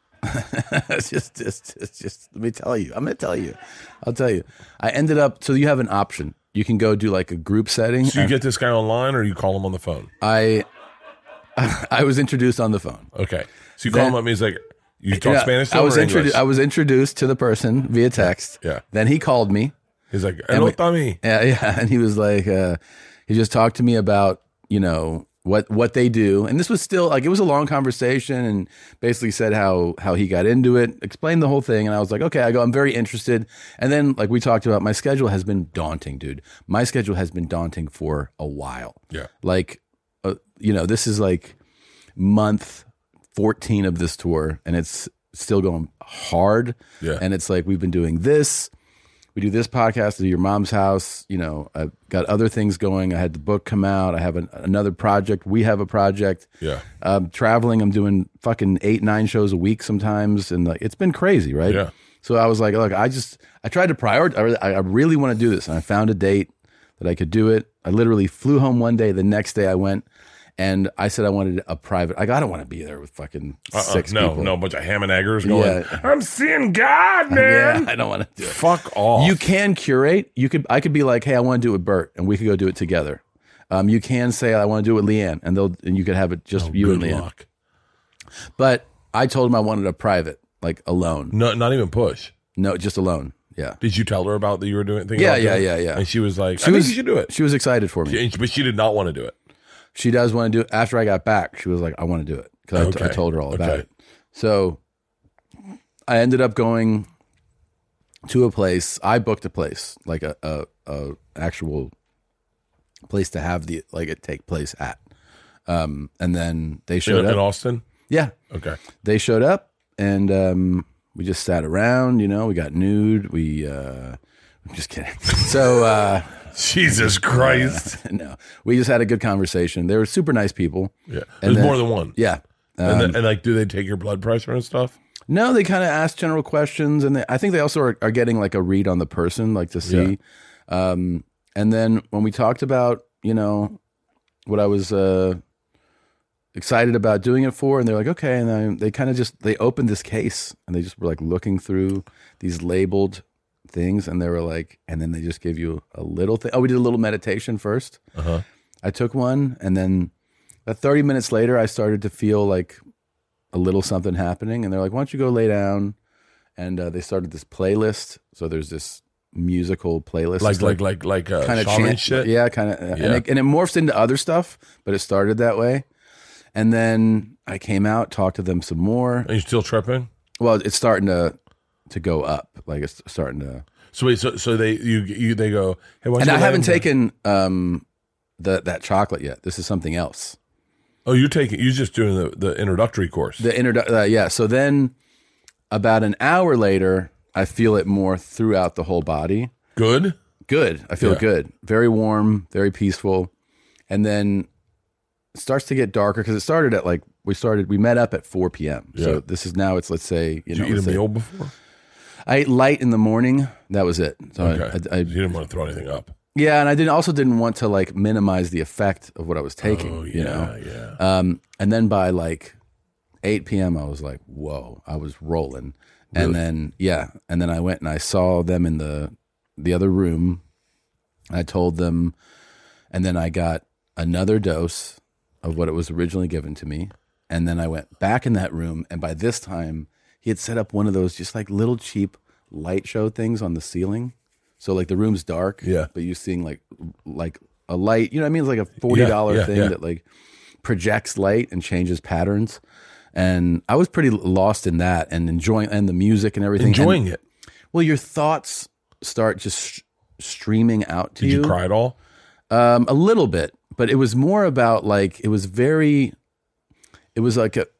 just let me tell you. I'm going to tell you. I'll tell you. I ended up. So you have an option. You can go do like a group setting. So you get this guy online, or you call him on the phone? I was introduced on the phone. Okay, so you call him up. And he's like, you talk Spanish to him or English? I was introduced to the person via text. Yeah. Then he called me. He's like, hello, Tommy. Yeah, and he was like, he just talked to me about, what they do. And this was still like, it was a long conversation, and basically said how he got into it, explained the whole thing. And I was like, okay, I'm very interested. And then like we talked about, my schedule has been daunting, dude. My schedule has been daunting for a while. Yeah. Like, this is like month 14 of this tour, and it's still going hard. Yeah. And it's like, we've been doing this. We do this podcast at your mom's house. I've got other things going. I had the book come out. I have another project. We have a project. Yeah. Traveling. I'm doing fucking 8-9 shows a week sometimes. And like, it's been crazy, right? Yeah. So I was like, look, I tried to prioritize. I really want to do this. And I found a date that I could do it. I literally flew home one day. The next day I went. And I said I wanted a private. I don't want to be there with fucking 6 people. No, a bunch of ham and eggers going. Yeah. I'm seeing God, man. Yeah, I don't want to do it. Fuck off. You can curate. I could be like, hey, I want to do it with Bert, and we could go do it together. You can say I want to do it with Leanne, and you could have it just you and Leanne. Luck. But I told him I wanted a private, like alone. No, not even push. No, just alone. Yeah. Did you tell her about that you were doing? Yeah. And she was like, I think you should do it. She was excited for me, but she did not want to do it. She does want to do it. After I got back, she was like, I want to do it. Because I told her all about it. So I ended up going to a place. I booked a place, like a actual place to have it take place at. And then they showed up. In Austin? Yeah. Okay. They showed up, and we just sat around, we got nude. I'm just kidding. So... Jesus Christ. No, we just had a good conversation. They were super nice people. Yeah. There's more than one. Yeah. And like, do they take your blood pressure and stuff? No, they kind of ask general questions. And I think they also are getting like a read on the person, like to see. Yeah. And then when we talked about, what I was excited about doing it for, and they're like, okay. And then they kind of they opened this case, and they just were like looking through these labeled things, and they were like, and then they just give you a little thing. Oh, we did a little meditation first. Uh-huh. I took one, and then 30 minutes later, I started to feel like a little something happening, and they're like, why don't you go lay down? And they started this playlist. So there's this musical playlist. Like kind of shaman shit. Yeah, kind of. And it morphs into other stuff, but it started that way. And then I came out, talked to them some more. Are you still tripping? Well, it's starting to go up. Like it's starting to. So wait, so they go, hey, why don't And you I haven't land- taken that chocolate yet. This is something else. Oh, you're just doing the introductory course. Yeah. So then about an hour later, I feel it more throughout the whole body. Good? Good. I feel good. Very warm, very peaceful. And then it starts to get darker because it started at we met up at 4 p.m. Yeah. So this is now, let's say, Did you eat a meal before? I ate light in the morning. That was it. So Okay. You didn't want to throw anything up. Yeah, and I also didn't want to like minimize the effect of what I was taking. Oh, yeah, you know? yeah. And then by like 8 p.m., I was like, whoa, I was rolling. Really? And then I went and I saw them in the other room. I told them, and then I got another dose of what it was originally given to me. And then I went back in that room, and by this time, he had set up one of those just like little cheap light show things on the ceiling. So like the room's dark, but you're seeing like a light, you know what I mean? It's like a $40 thing that like projects light and changes patterns. And I was pretty lost in that and enjoying and the music and everything. Enjoying it. Well, your thoughts start just streaming out to you. Did you cry at all? A little bit, but it was more about like it was like I was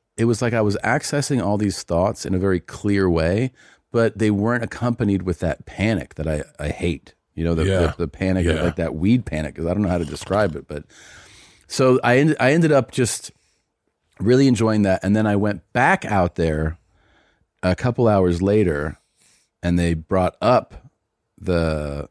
accessing all these thoughts in a very clear way, but they weren't accompanied with that panic that I hate. You know, the panic, like that weed panic, because I don't know how to describe it. But so I ended up just really enjoying that, and then I went back out there a couple hours later, and they brought up that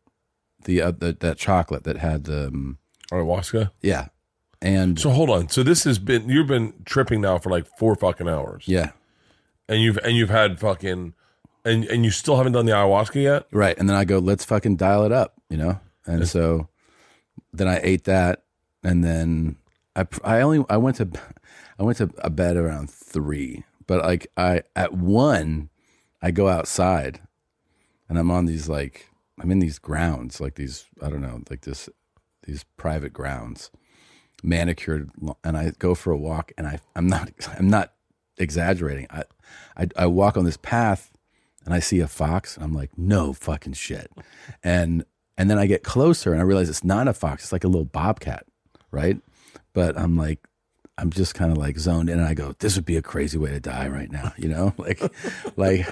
chocolate that had the ayahuasca. Yeah, and so hold on. So this has been you've been tripping now for like 4 fucking hours. Yeah, and you've had fucking and you still haven't done the ayahuasca yet, right? And then I go, let's fucking dial it up, you know. And so then I ate that, and then I went to bed around 3, but like at 1 I go outside, and I'm on these I'm in these grounds, like these, I don't know, like these private grounds, manicured, and I go for a walk, and I'm not exaggerating. I walk on this path, and I see a fox, and I'm like, no fucking shit. And then I get closer, and I realize it's not a fox, it's like a little bobcat, right? But I'm just kind of like zoned in, and I go, this would be a crazy way to die right now, you know? like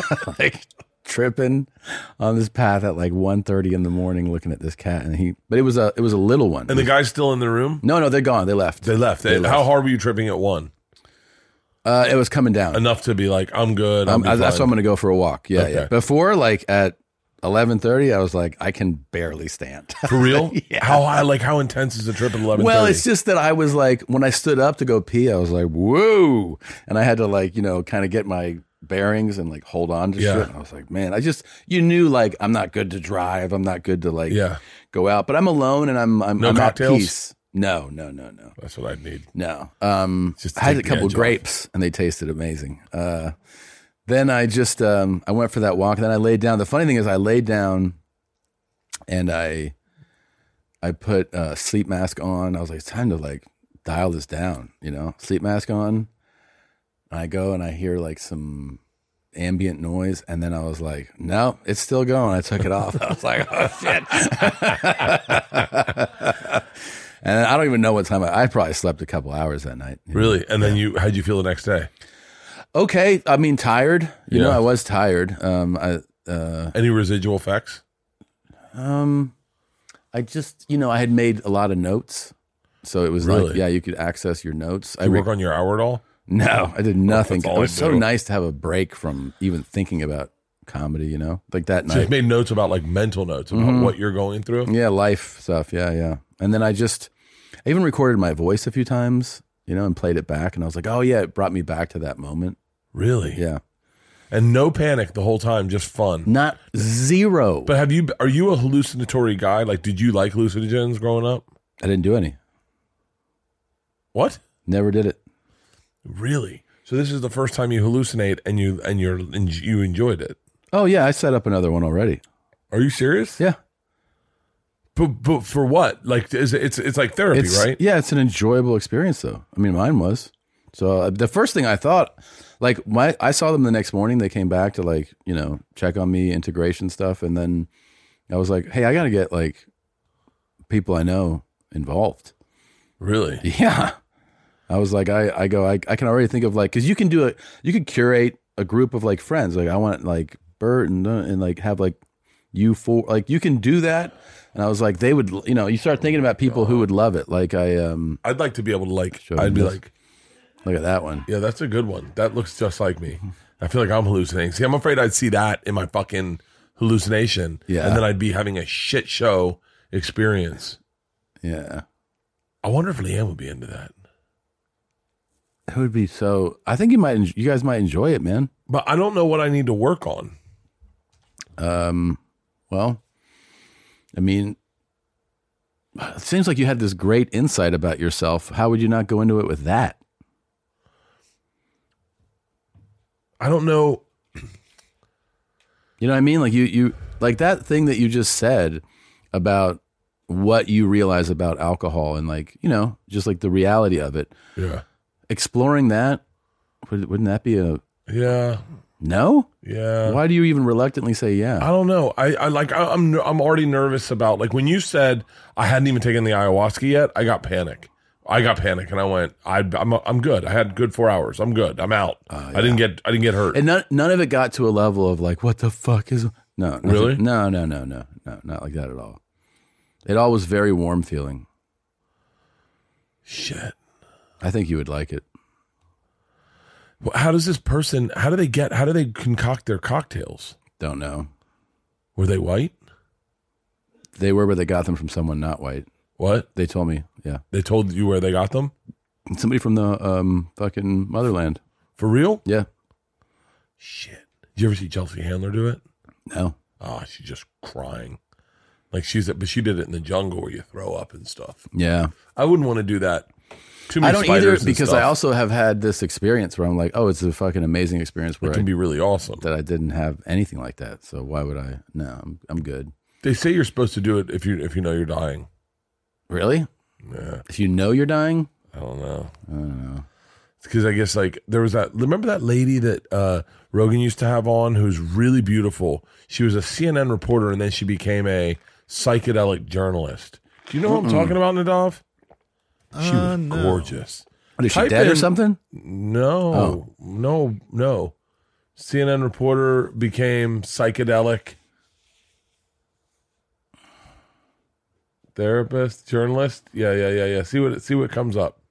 tripping on this path at like 1:30 in the morning, looking at this cat, but it was a little one. And the guy's still in the room? No, they're gone. They left. They left. How hard were you tripping at 1? It was coming down enough to be like, I'm good. That's why I'm going to go for a walk. Yeah, Okay. yeah. Before, like at 11:30, I was like, I can barely stand. For real? Yeah. How intense is the trip at 11:30? Well, it's just that I was like, when I stood up to go pee, I was like, whoa, and I had to like, you know, kind of get my bearings and like hold on to shit. And I was like, man, you knew like I'm not good to drive. I'm not good to like go out, but I'm alone and I'm cocktails? at peace. No. That's what I need. No. I had a couple of grapes and they tasted amazing. Then I just, I went for that walk, and then I laid down. The funny thing is I laid down and I put a sleep mask on. I was like, it's time to like dial this down, you know, sleep mask on. I go and I hear like some ambient noise, and then I was like, no, it's still going. I took it off. I was like, oh shit. And I don't even know what time I probably slept a couple hours that night. Really? And then how'd you feel the next day? Okay. I mean, tired, you know, I was tired. Any residual effects? I just, you know, I had made a lot of notes. So it was like, you could access your notes. Did you work on your hour at all? No, I did nothing. That's all It was I so do. nice to have a break from even thinking about comedy, you know, like that So night. you made notes about like mental notes about what you're going through? Yeah, life stuff. Yeah. And then I even recorded my voice a few times, you know, and played it back. And I was like, oh yeah, it brought me back to that moment. Really? Yeah. And no panic the whole time, just fun. Not zero. But are you a hallucinatory guy? Like, did you like hallucinogens growing up? I didn't do any. What? Never did it. Really? So this is the first time you hallucinate and you enjoyed it. Oh yeah, I set up another one already. Are you serious? Yeah. But for what? Like, it's like therapy, right? Yeah, it's an enjoyable experience, though. I mean, mine was. So the first thing I thought, like, I saw them the next morning. They came back to, like, you know, check on me, integration stuff, and then I was like, hey, I got to get, like, people I know involved. Really? Yeah. I was like, I can already think of, like, because you can do it. You could curate a group of, like, friends. Like, I want, like, Bert and like have like you four, like you can do that. And I was like, they would, you know, you start thinking about people who would love it. Like I'd like to be able to like, I'd be like, look at that one. Yeah, that's a good one. That looks just like me. I feel like I'm hallucinating. See, I'm afraid I'd see that in my fucking hallucination. Yeah. And then I'd be having a shit show experience. Yeah. I wonder if Leanne would be into that. It would be so, I think you guys might enjoy it, man. But I don't know what I need to work on. Well, I mean, it seems like you had this great insight about yourself. How would you not go into it with that? I don't know. You know what I mean? Like you like that thing that you just said about what you realize about alcohol and, like, you know, just like the reality of it. Yeah. Exploring that, wouldn't that be a no? Yeah. Why do you even reluctantly say yeah? I don't know. I'm already nervous about, like, when you said I hadn't even taken the ayahuasca yet, I got panic. And I went, I'm good. I had good 4 hours. I'm good. I'm out. Yeah. I didn't get hurt. And none of it got to a level of like, what the fuck is no really? No, not like that at all. It all was very warm feeling. Shit. I think you would like it. Well, how do they concoct their cocktails? Don't know. Were they white? They were, but they got them from someone not white. What? They told me, yeah. They told you where they got them? Somebody from the fucking motherland. For real? Yeah. Shit. Did you ever see Chelsea Handler do it? No. Oh, she's just crying. Like but she did it in the jungle where you throw up and stuff. Yeah. I wouldn't want to do that. Too many I don't either, because stuff. I also have had this experience where I'm like, oh, it's a fucking amazing experience. Where it can be really awesome. That I didn't have anything like that. So why would I? No, I'm good. They say you're supposed to do it if you know you're dying. Really? Yeah. If you know you're dying? I don't know. It's because I guess, like, there was remember that lady that Rogan used to have on who's really beautiful? She was a CNN reporter and then she became a psychedelic journalist. Do you know what I'm talking about, Nadav? She was gorgeous. What, is she dead or something? No. No. CNN reporter became psychedelic therapist, journalist. Yeah. See what comes up.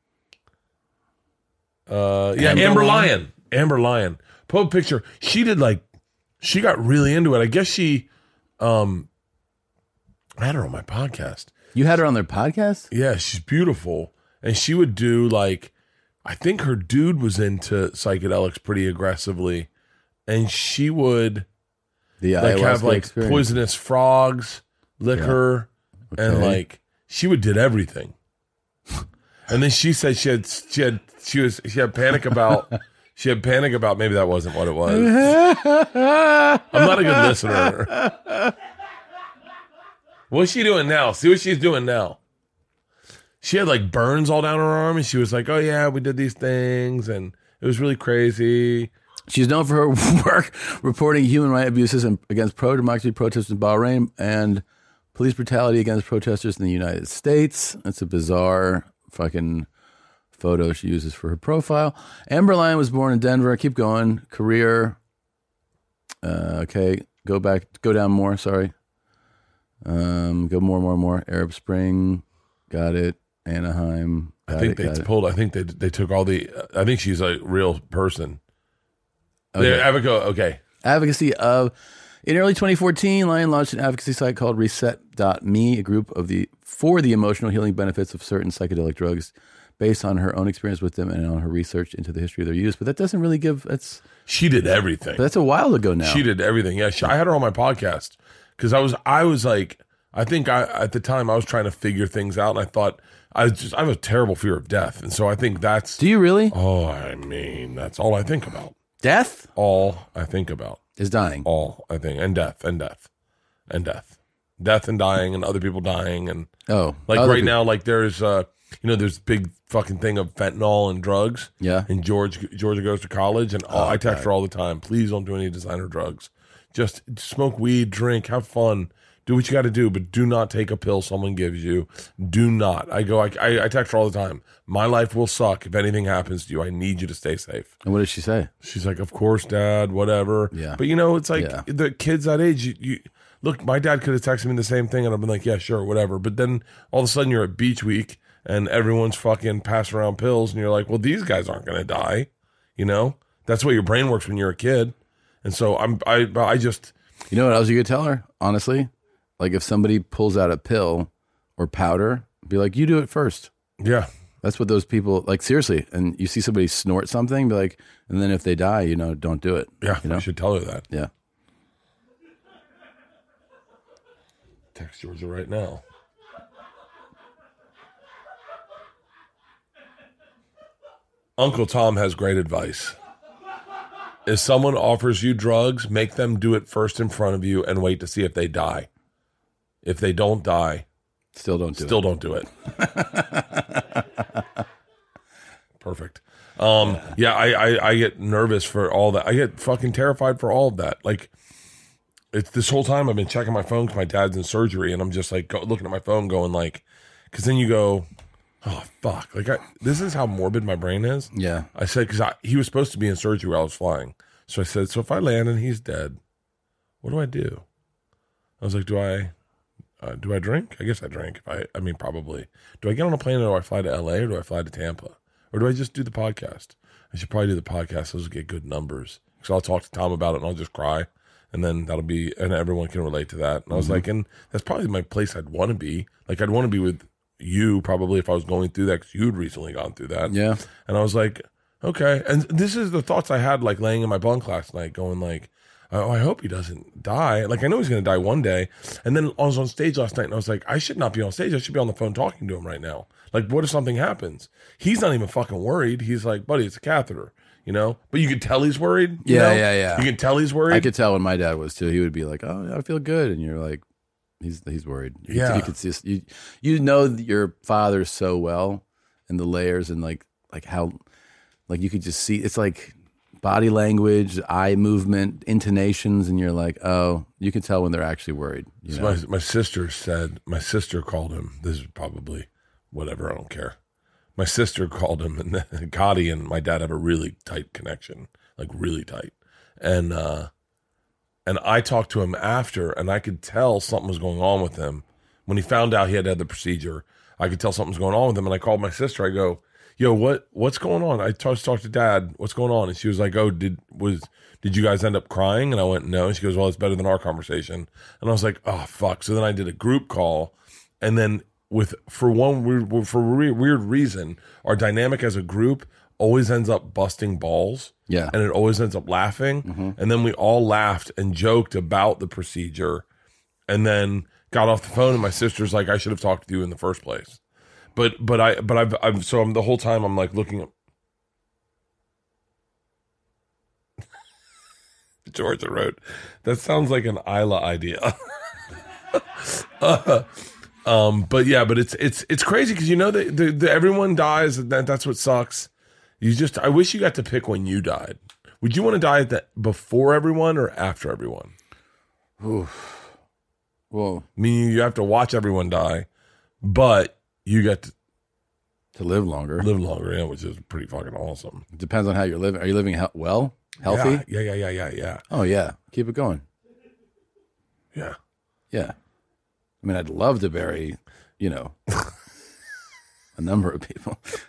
Amber Lyon. Amber Lyon. Pull a picture. She got really into it. I guess she I had her on my podcast. You had her on their podcast? Yeah, she's beautiful. And she would do, like, I think her dude was into psychedelics pretty aggressively. And she would have like experience. Poisonous frogs, liquor, and like she did everything. And then she said she had panic about maybe that wasn't what it was. I'm not a good listener. What's she doing now? See what she's doing now. She had like burns all down her arm, and she was like, "Oh yeah, we did these things, and it was really crazy." She's known for her work reporting human rights abuses against pro-democracy protesters in Bahrain and police brutality against protesters in the United States. That's a bizarre fucking photo she uses for her profile. Amber Lyon was born in Denver. Keep going. Career. Okay, go down more. Sorry. Go more. Arab Spring. Got it. Anaheim. I think they took all the. I think she's a real person. Okay. Okay. Advocacy of. In early 2014, Lyon launched an advocacy site called Reset.me, a group for the emotional healing benefits of certain psychedelic drugs, based on her own experience with them and on her research into the history of their use. But that doesn't really give. She did everything. But that's a while ago now. She did everything. Yeah, I had her on my podcast because I was like, at the time I was trying to figure things out, and I thought I have a terrible fear of death, and so I think that's. Do you really? Oh, I mean, that's all I think about. Death? All I think about is dying. All I think, and death. and death and dying and other people dying and Oh, like other right people. now, like there's there's big fucking thing of fentanyl and drugs. Yeah. And Georgia goes to college, and I text her all the time. Please don't do any designer drugs. Just smoke weed, drink, have fun, do what you got to do, but do not take a pill someone gives you. Do not. I text her all the time. My life will suck if anything happens to you. I need you to stay safe. And what did she say? She's like, of course, Dad, whatever. Yeah. But it's like the kids that age, you look, my dad could have texted me the same thing and I've been like, yeah, sure, whatever. But then all of a sudden you're at beach week and everyone's fucking passing around pills and you're like, well, these guys aren't going to die. That's the way your brain works when you're a kid. And so I just. You know what else you could tell her? Honestly, like if somebody pulls out a pill or powder, be like, you do it first. Yeah. That's what those people, like, seriously. And you see somebody snort something, be like, and then if they die, don't do it. Yeah, you should tell her that. Yeah. Text Georgia right now. Uncle Tom has great advice. If someone offers you drugs, make them do it first in front of you and wait to see if they die. If they don't die, Still don't do it. Perfect. I get nervous for all that. I get fucking terrified for all of that. Like, it's this whole time I've been checking my phone because my dad's in surgery, and I'm just like looking at my phone, going like, because then you go, oh fuck, like this is how morbid my brain is. Yeah. I said because he was supposed to be in surgery while I was flying, so I said, so if I land and he's dead, what do I do? I was like, do I drink? I guess I drink. I mean, probably. Do I get on a plane or do I fly to LA or do I fly to Tampa? Or do I just do the podcast? I should probably do the podcast so to get good numbers. So I'll talk to Tom about it and I'll just cry. And then and everyone can relate to that. And I was like, and that's probably my place I'd want to be. Like, I'd want to be with you probably if I was going through that because you'd recently gone through that. Yeah. And I was like, okay. And this is the thoughts I had, like, laying in my bunk last night going like, oh, I hope he doesn't die. Like, I know he's going to die one day. And then I was on stage last night and I was like, I should not be on stage. I should be on the phone talking to him right now. Like, what if something happens? He's not even fucking worried. He's like, buddy, it's a catheter, But you could tell he's worried. Yeah. You can tell he's worried. I could tell when my dad was too. He would be like, oh, I feel good. And you're like, he's worried. Yeah. You could see, you know your father so well and the layers and like how, like you could just see, it's like body language, eye movement, intonations, and you're like, oh, you can tell when they're actually worried. So my sister called him. This is probably whatever. I don't care. My sister called him, and Gotti and my dad have a really tight connection, like really tight. And I talked to him after, and I could tell something was going on with him. When he found out he had to have the procedure, I could tell something was going on with him. And I called my sister. I go, yo, what's going on? I talked to Dad. What's going on? And she was like, oh, did you guys end up crying? And I went, no. And she goes, well, it's better than our conversation. And I was like, oh, fuck. So then I did a group call. And then for a weird reason, our dynamic as a group always ends up busting balls. Yeah. And it always ends up laughing. Mm-hmm. And then we all laughed and joked about the procedure and then got off the phone. And my sister's like, I should have talked to you in the first place. I'm the whole time I'm like looking at Georgia wrote, that sounds like an Isla idea. But it's crazy because everyone dies and that's what sucks. I wish you got to pick when you died. Would you want to die before everyone or after everyone? Oof. Well, meaning you have to watch everyone die, but you get to live longer. Yeah, which is pretty fucking awesome. It depends on how you're living. Are you living well, healthy? Yeah. Oh yeah, keep it going. Yeah. I mean, I'd love to bury, a number of people. That'd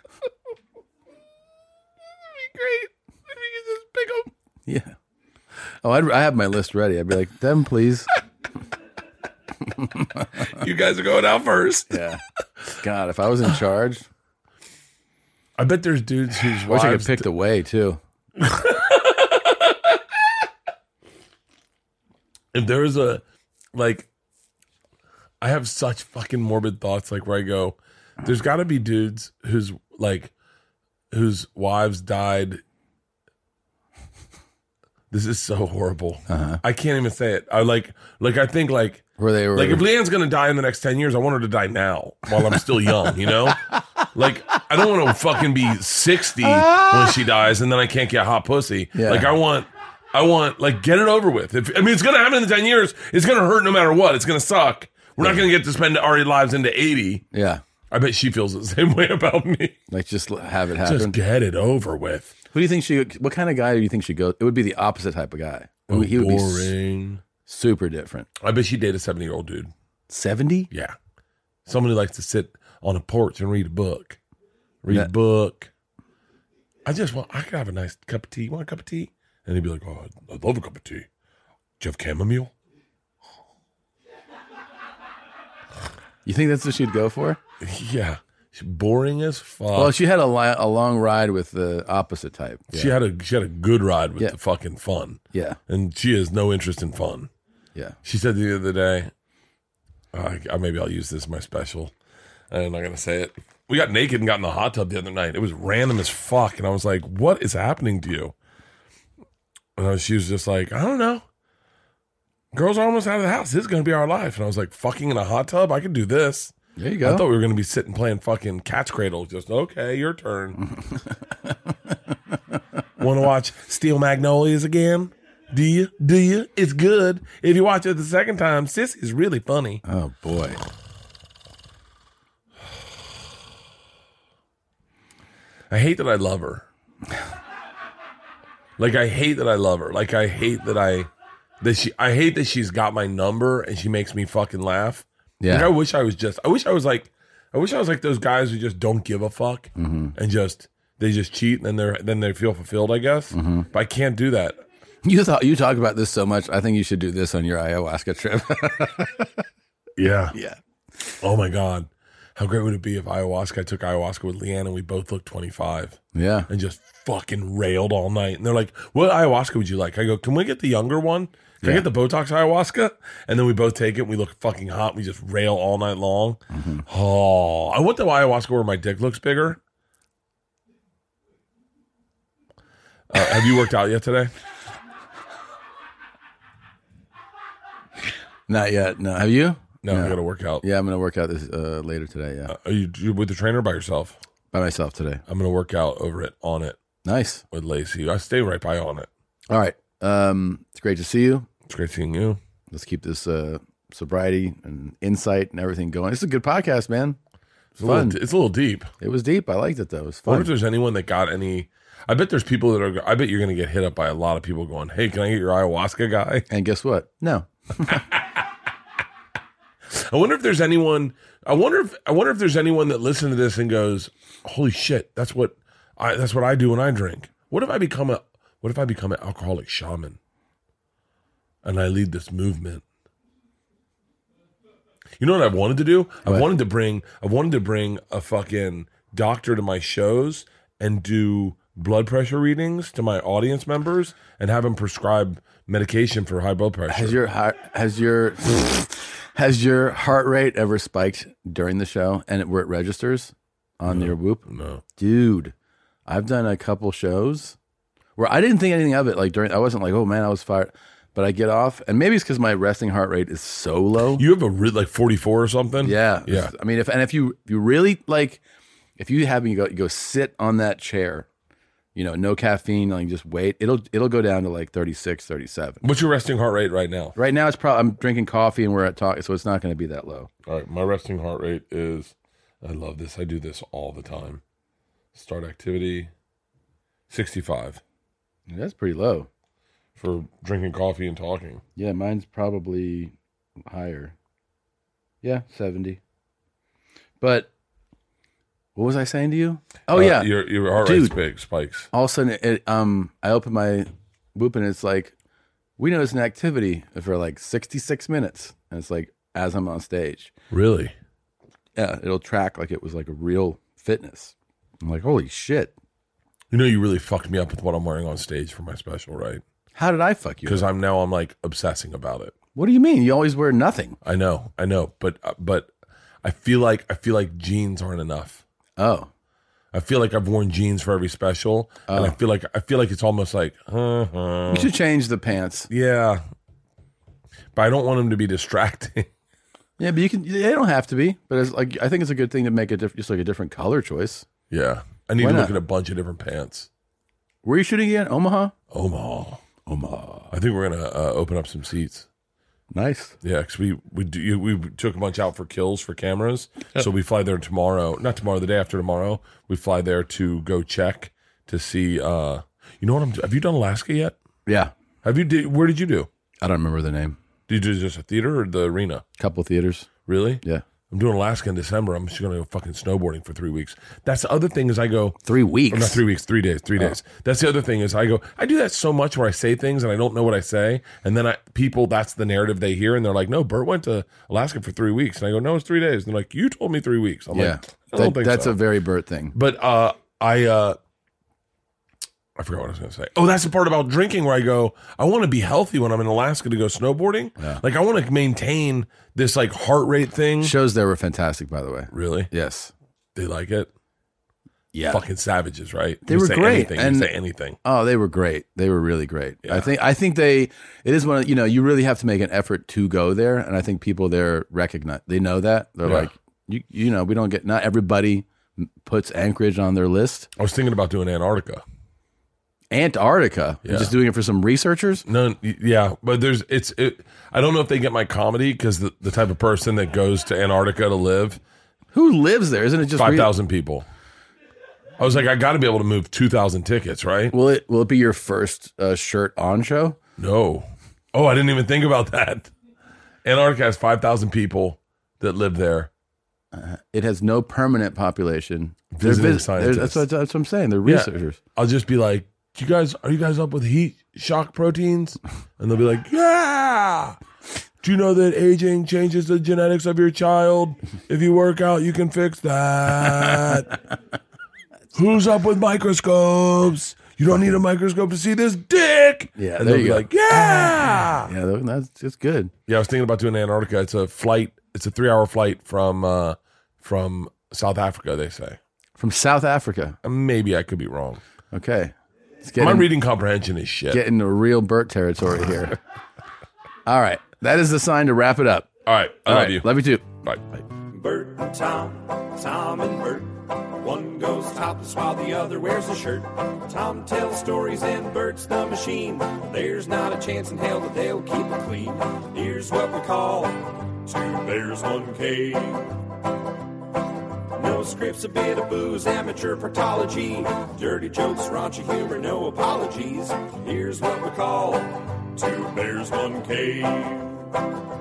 be great. If we could just pick them. Yeah. Oh, I have my list ready. I'd be like, them, please. You guys are going out first. Yeah. God, if I was in charge, I bet there's dudes whose I wish wives I could pick the way too. If there was I have such fucking morbid thoughts, like where I go, there's got to be dudes whose wives died. This is so horrible. Uh-huh. I can't even say it. I think Where they were like, if Leanne's going to die in the next 10 years, I want her to die now while I'm still young, you know? Like, I don't want to fucking be 60 when she dies and then I can't get hot pussy. Yeah. Like, I want, like, get it over with. It's going to happen in 10 years. It's going to hurt no matter what. It's going to suck. We're not going to get to spend our lives into 80. Yeah. I bet she feels the same way about me. Like, just have it happen. Just get it over with. Who do you think what kind of guy do you think she'd go? It would be the opposite type of guy. He would boring. Be super different. I bet she'd date a 70-year-old dude. 70? Yeah. Somebody likes to sit on a porch and read a book. A book. I could have a nice cup of tea. You want a cup of tea? And he'd be like, oh, I'd love a cup of tea. Do you have chamomile? You think that's what she'd go for? Yeah. She's boring as fuck. Well, she had a long ride with the opposite type. Yeah. She had a good ride with the fucking fun. Yeah. And she has no interest in fun. Yeah. She said the other day, maybe I'll use this in my special. I'm not going to say it. We got naked and got in the hot tub the other night. It was random as fuck. And I was like, what is happening to you? And she was just like, I don't know. Girls are almost out of the house. This is going to be our life. And I was like, fucking in a hot tub? I could do this. There you go. I thought we were going to be sitting playing fucking Cat's Cradle. Just, okay, your turn. Want to watch Steel Magnolias again? Do you? It's good. If you watch it the second time, Sissy's really funny. Oh, boy. I hate that I love her. Like, I hate that I love her. Like, I hate that I hate that she's got my number and she makes me fucking laugh. Yeah. Like, I wish I was like those guys who just don't give a fuck and they just cheat and then they feel fulfilled, I guess. Mm-hmm. But I can't do that. You talk about this so much. I think you should do this on your ayahuasca trip. Yeah. Yeah. Oh my God. How great would it be if I took ayahuasca with Leanne and we both looked 25? Yeah. And just fucking railed all night. And they're like, what ayahuasca would you like? I go, can we get the younger one? Can I get the Botox ayahuasca? And then we both take it and we look fucking hot. And we just rail all night long. Mm-hmm. Oh, I want the ayahuasca where my dick looks bigger. Have you worked out yet today? Not yet. No. Have you? No, I got to work out. Yeah, I'm going to work out this later today. Yeah. Are you with the trainer or by yourself? By myself today. I'm going to work out over it, on it. Nice. With Lacey. I stay right by on it. All right. It's great to see you. It's great seeing you. Let's keep this sobriety and insight and everything going. It's a good podcast, man. It's fun. It's a little deep. It was deep. I liked it, though. It was fun. I wonder if there's anyone that got any... I bet there's people that are... I bet you're going to get hit up by a lot of people going, hey, can I get your ayahuasca guy? And guess what? No. I wonder if there's anyone... I wonder if there's anyone that listens to this and goes, holy shit, that's what I do when I drink. What if I become an alcoholic shaman and I lead this movement? You know what I wanted to do? I wanted to bring a fucking doctor to my shows and do blood pressure readings to my audience members and have them prescribe medication for high blood pressure. Has your heart rate ever spiked during the show and where it registers on your Whoop? No. Dude, I've done a couple shows where I didn't think anything of it. Like I wasn't like, oh man, I was fired. But I get off, and maybe it's because my resting heart rate is so low. You have like 44 or something? Yeah. Yeah. I mean, if you really like, if you have me go sit on that chair, no caffeine, like just wait, it'll go down to like 36, 37. What's your resting heart rate right now? Right now, it's probably I'm drinking coffee and we're at talk, so it's not going to be that low. All right, my resting heart rate is, I love this. I do this all the time. Start activity, 65. That's pretty low. For drinking coffee and talking. Yeah, mine's probably higher. Yeah, 70. But what was I saying to you? Oh yeah, your heart rate spikes. All of a sudden, I open my Whoop and it's like, we know it's an activity for like 66 minutes, and it's like as I'm on stage. Really? Yeah, it'll track like it was like a real fitness. I'm like, holy shit! You really fucked me up with what I'm wearing on stage for my special, right? How did I fuck you? Because I'm like obsessing about it. What do you mean? You always wear nothing. I know, but I feel like jeans aren't enough. Oh, I feel like I've worn jeans for every special, and I feel like it's almost like you should change the pants. Yeah, but I don't want them to be distracting. Yeah, but you can. They don't have to be. But it's like I think it's a good thing to make just like a different color choice. Yeah, I need Why to look not? at a bunch of different pants. Where are you shooting again? Omaha. Omaha. I think we're gonna open up some seats. Nice. Yeah, because we took a bunch out for kills for cameras, so we fly there tomorrow. Not tomorrow, the day after tomorrow. We fly there to go check to see. You know what? Have you done Alaska yet? Yeah. Have you? Where did you do? I don't remember the name. Did you do just a theater or the arena? Couple theaters. Really? Yeah. I'm doing Alaska in December. I'm just going to go fucking snowboarding for 3 weeks. That's the other thing is I go 3 weeks. Or not 3 weeks, 3 days, 3 days. That's the other thing is I do that so much where I say things and I don't know what I say. And then people, that's the narrative they hear. And they're like, no, Bert went to Alaska for 3 weeks. And I go, no, it's 3 days. And they're like, you told me 3 weeks. I'm like, I don't think that's so. a very Bert thing. But I forgot what I was going to say. Oh, that's the part about drinking where I go, I want to be healthy when I'm in Alaska to go snowboarding. Yeah. Like I want to maintain this like heart rate thing. Shows there were fantastic, by the way. Really? Yes. They like it? Yeah. Fucking savages, right? They You were say great. Anything, And you say anything. Oh, they were great. They were really great. Yeah. I think it is one of, you really have to make an effort to go there. And I think people there recognize, they know that. They're like, we don't get, not everybody puts Anchorage on their list. I was thinking about doing Antarctica. Antarctica? Yeah. You're just doing it for some researchers? No, yeah, but I don't know if they get my comedy because the type of person that goes to Antarctica to live. Who lives there? Isn't it just 5,000 people? I was like, I got to be able to move 2,000 tickets, right? Will it be your first shirt on show? No. Oh, I didn't even think about that. Antarctica has 5,000 people that live there. It has no permanent population. Visiting scientists. That's what I'm saying. They're researchers. I'll just be like, are you guys up with heat shock proteins? And they'll be like, yeah. Do you know that aging changes the genetics of your child? If you work out, you can fix that. Who's up with microscopes? You don't need a microscope to see this dick. Yeah, and there they'll you be go. like, yeah. Yeah, it's good. Yeah, I was thinking about doing Antarctica. It's a flight. It's a 3-hour flight from South Africa, they say. From South Africa. Maybe I could be wrong. Okay. My reading comprehension is shit. Getting into real Bert territory here. All right. That is the sign to wrap it up. All right. I love you. Love you too. Bye. Bert and Tom, Tom and Bert. One goes topless while the other wears a shirt. Tom tells stories and Bert's the machine. There's not a chance in hell that they'll keep it clean. Here's what we call 2 Bears, 1 Cave. No scripts, a bit of booze, amateur partology. Dirty jokes, raunchy humor, no apologies. Here's what we call 2 Bears, 1 Cave.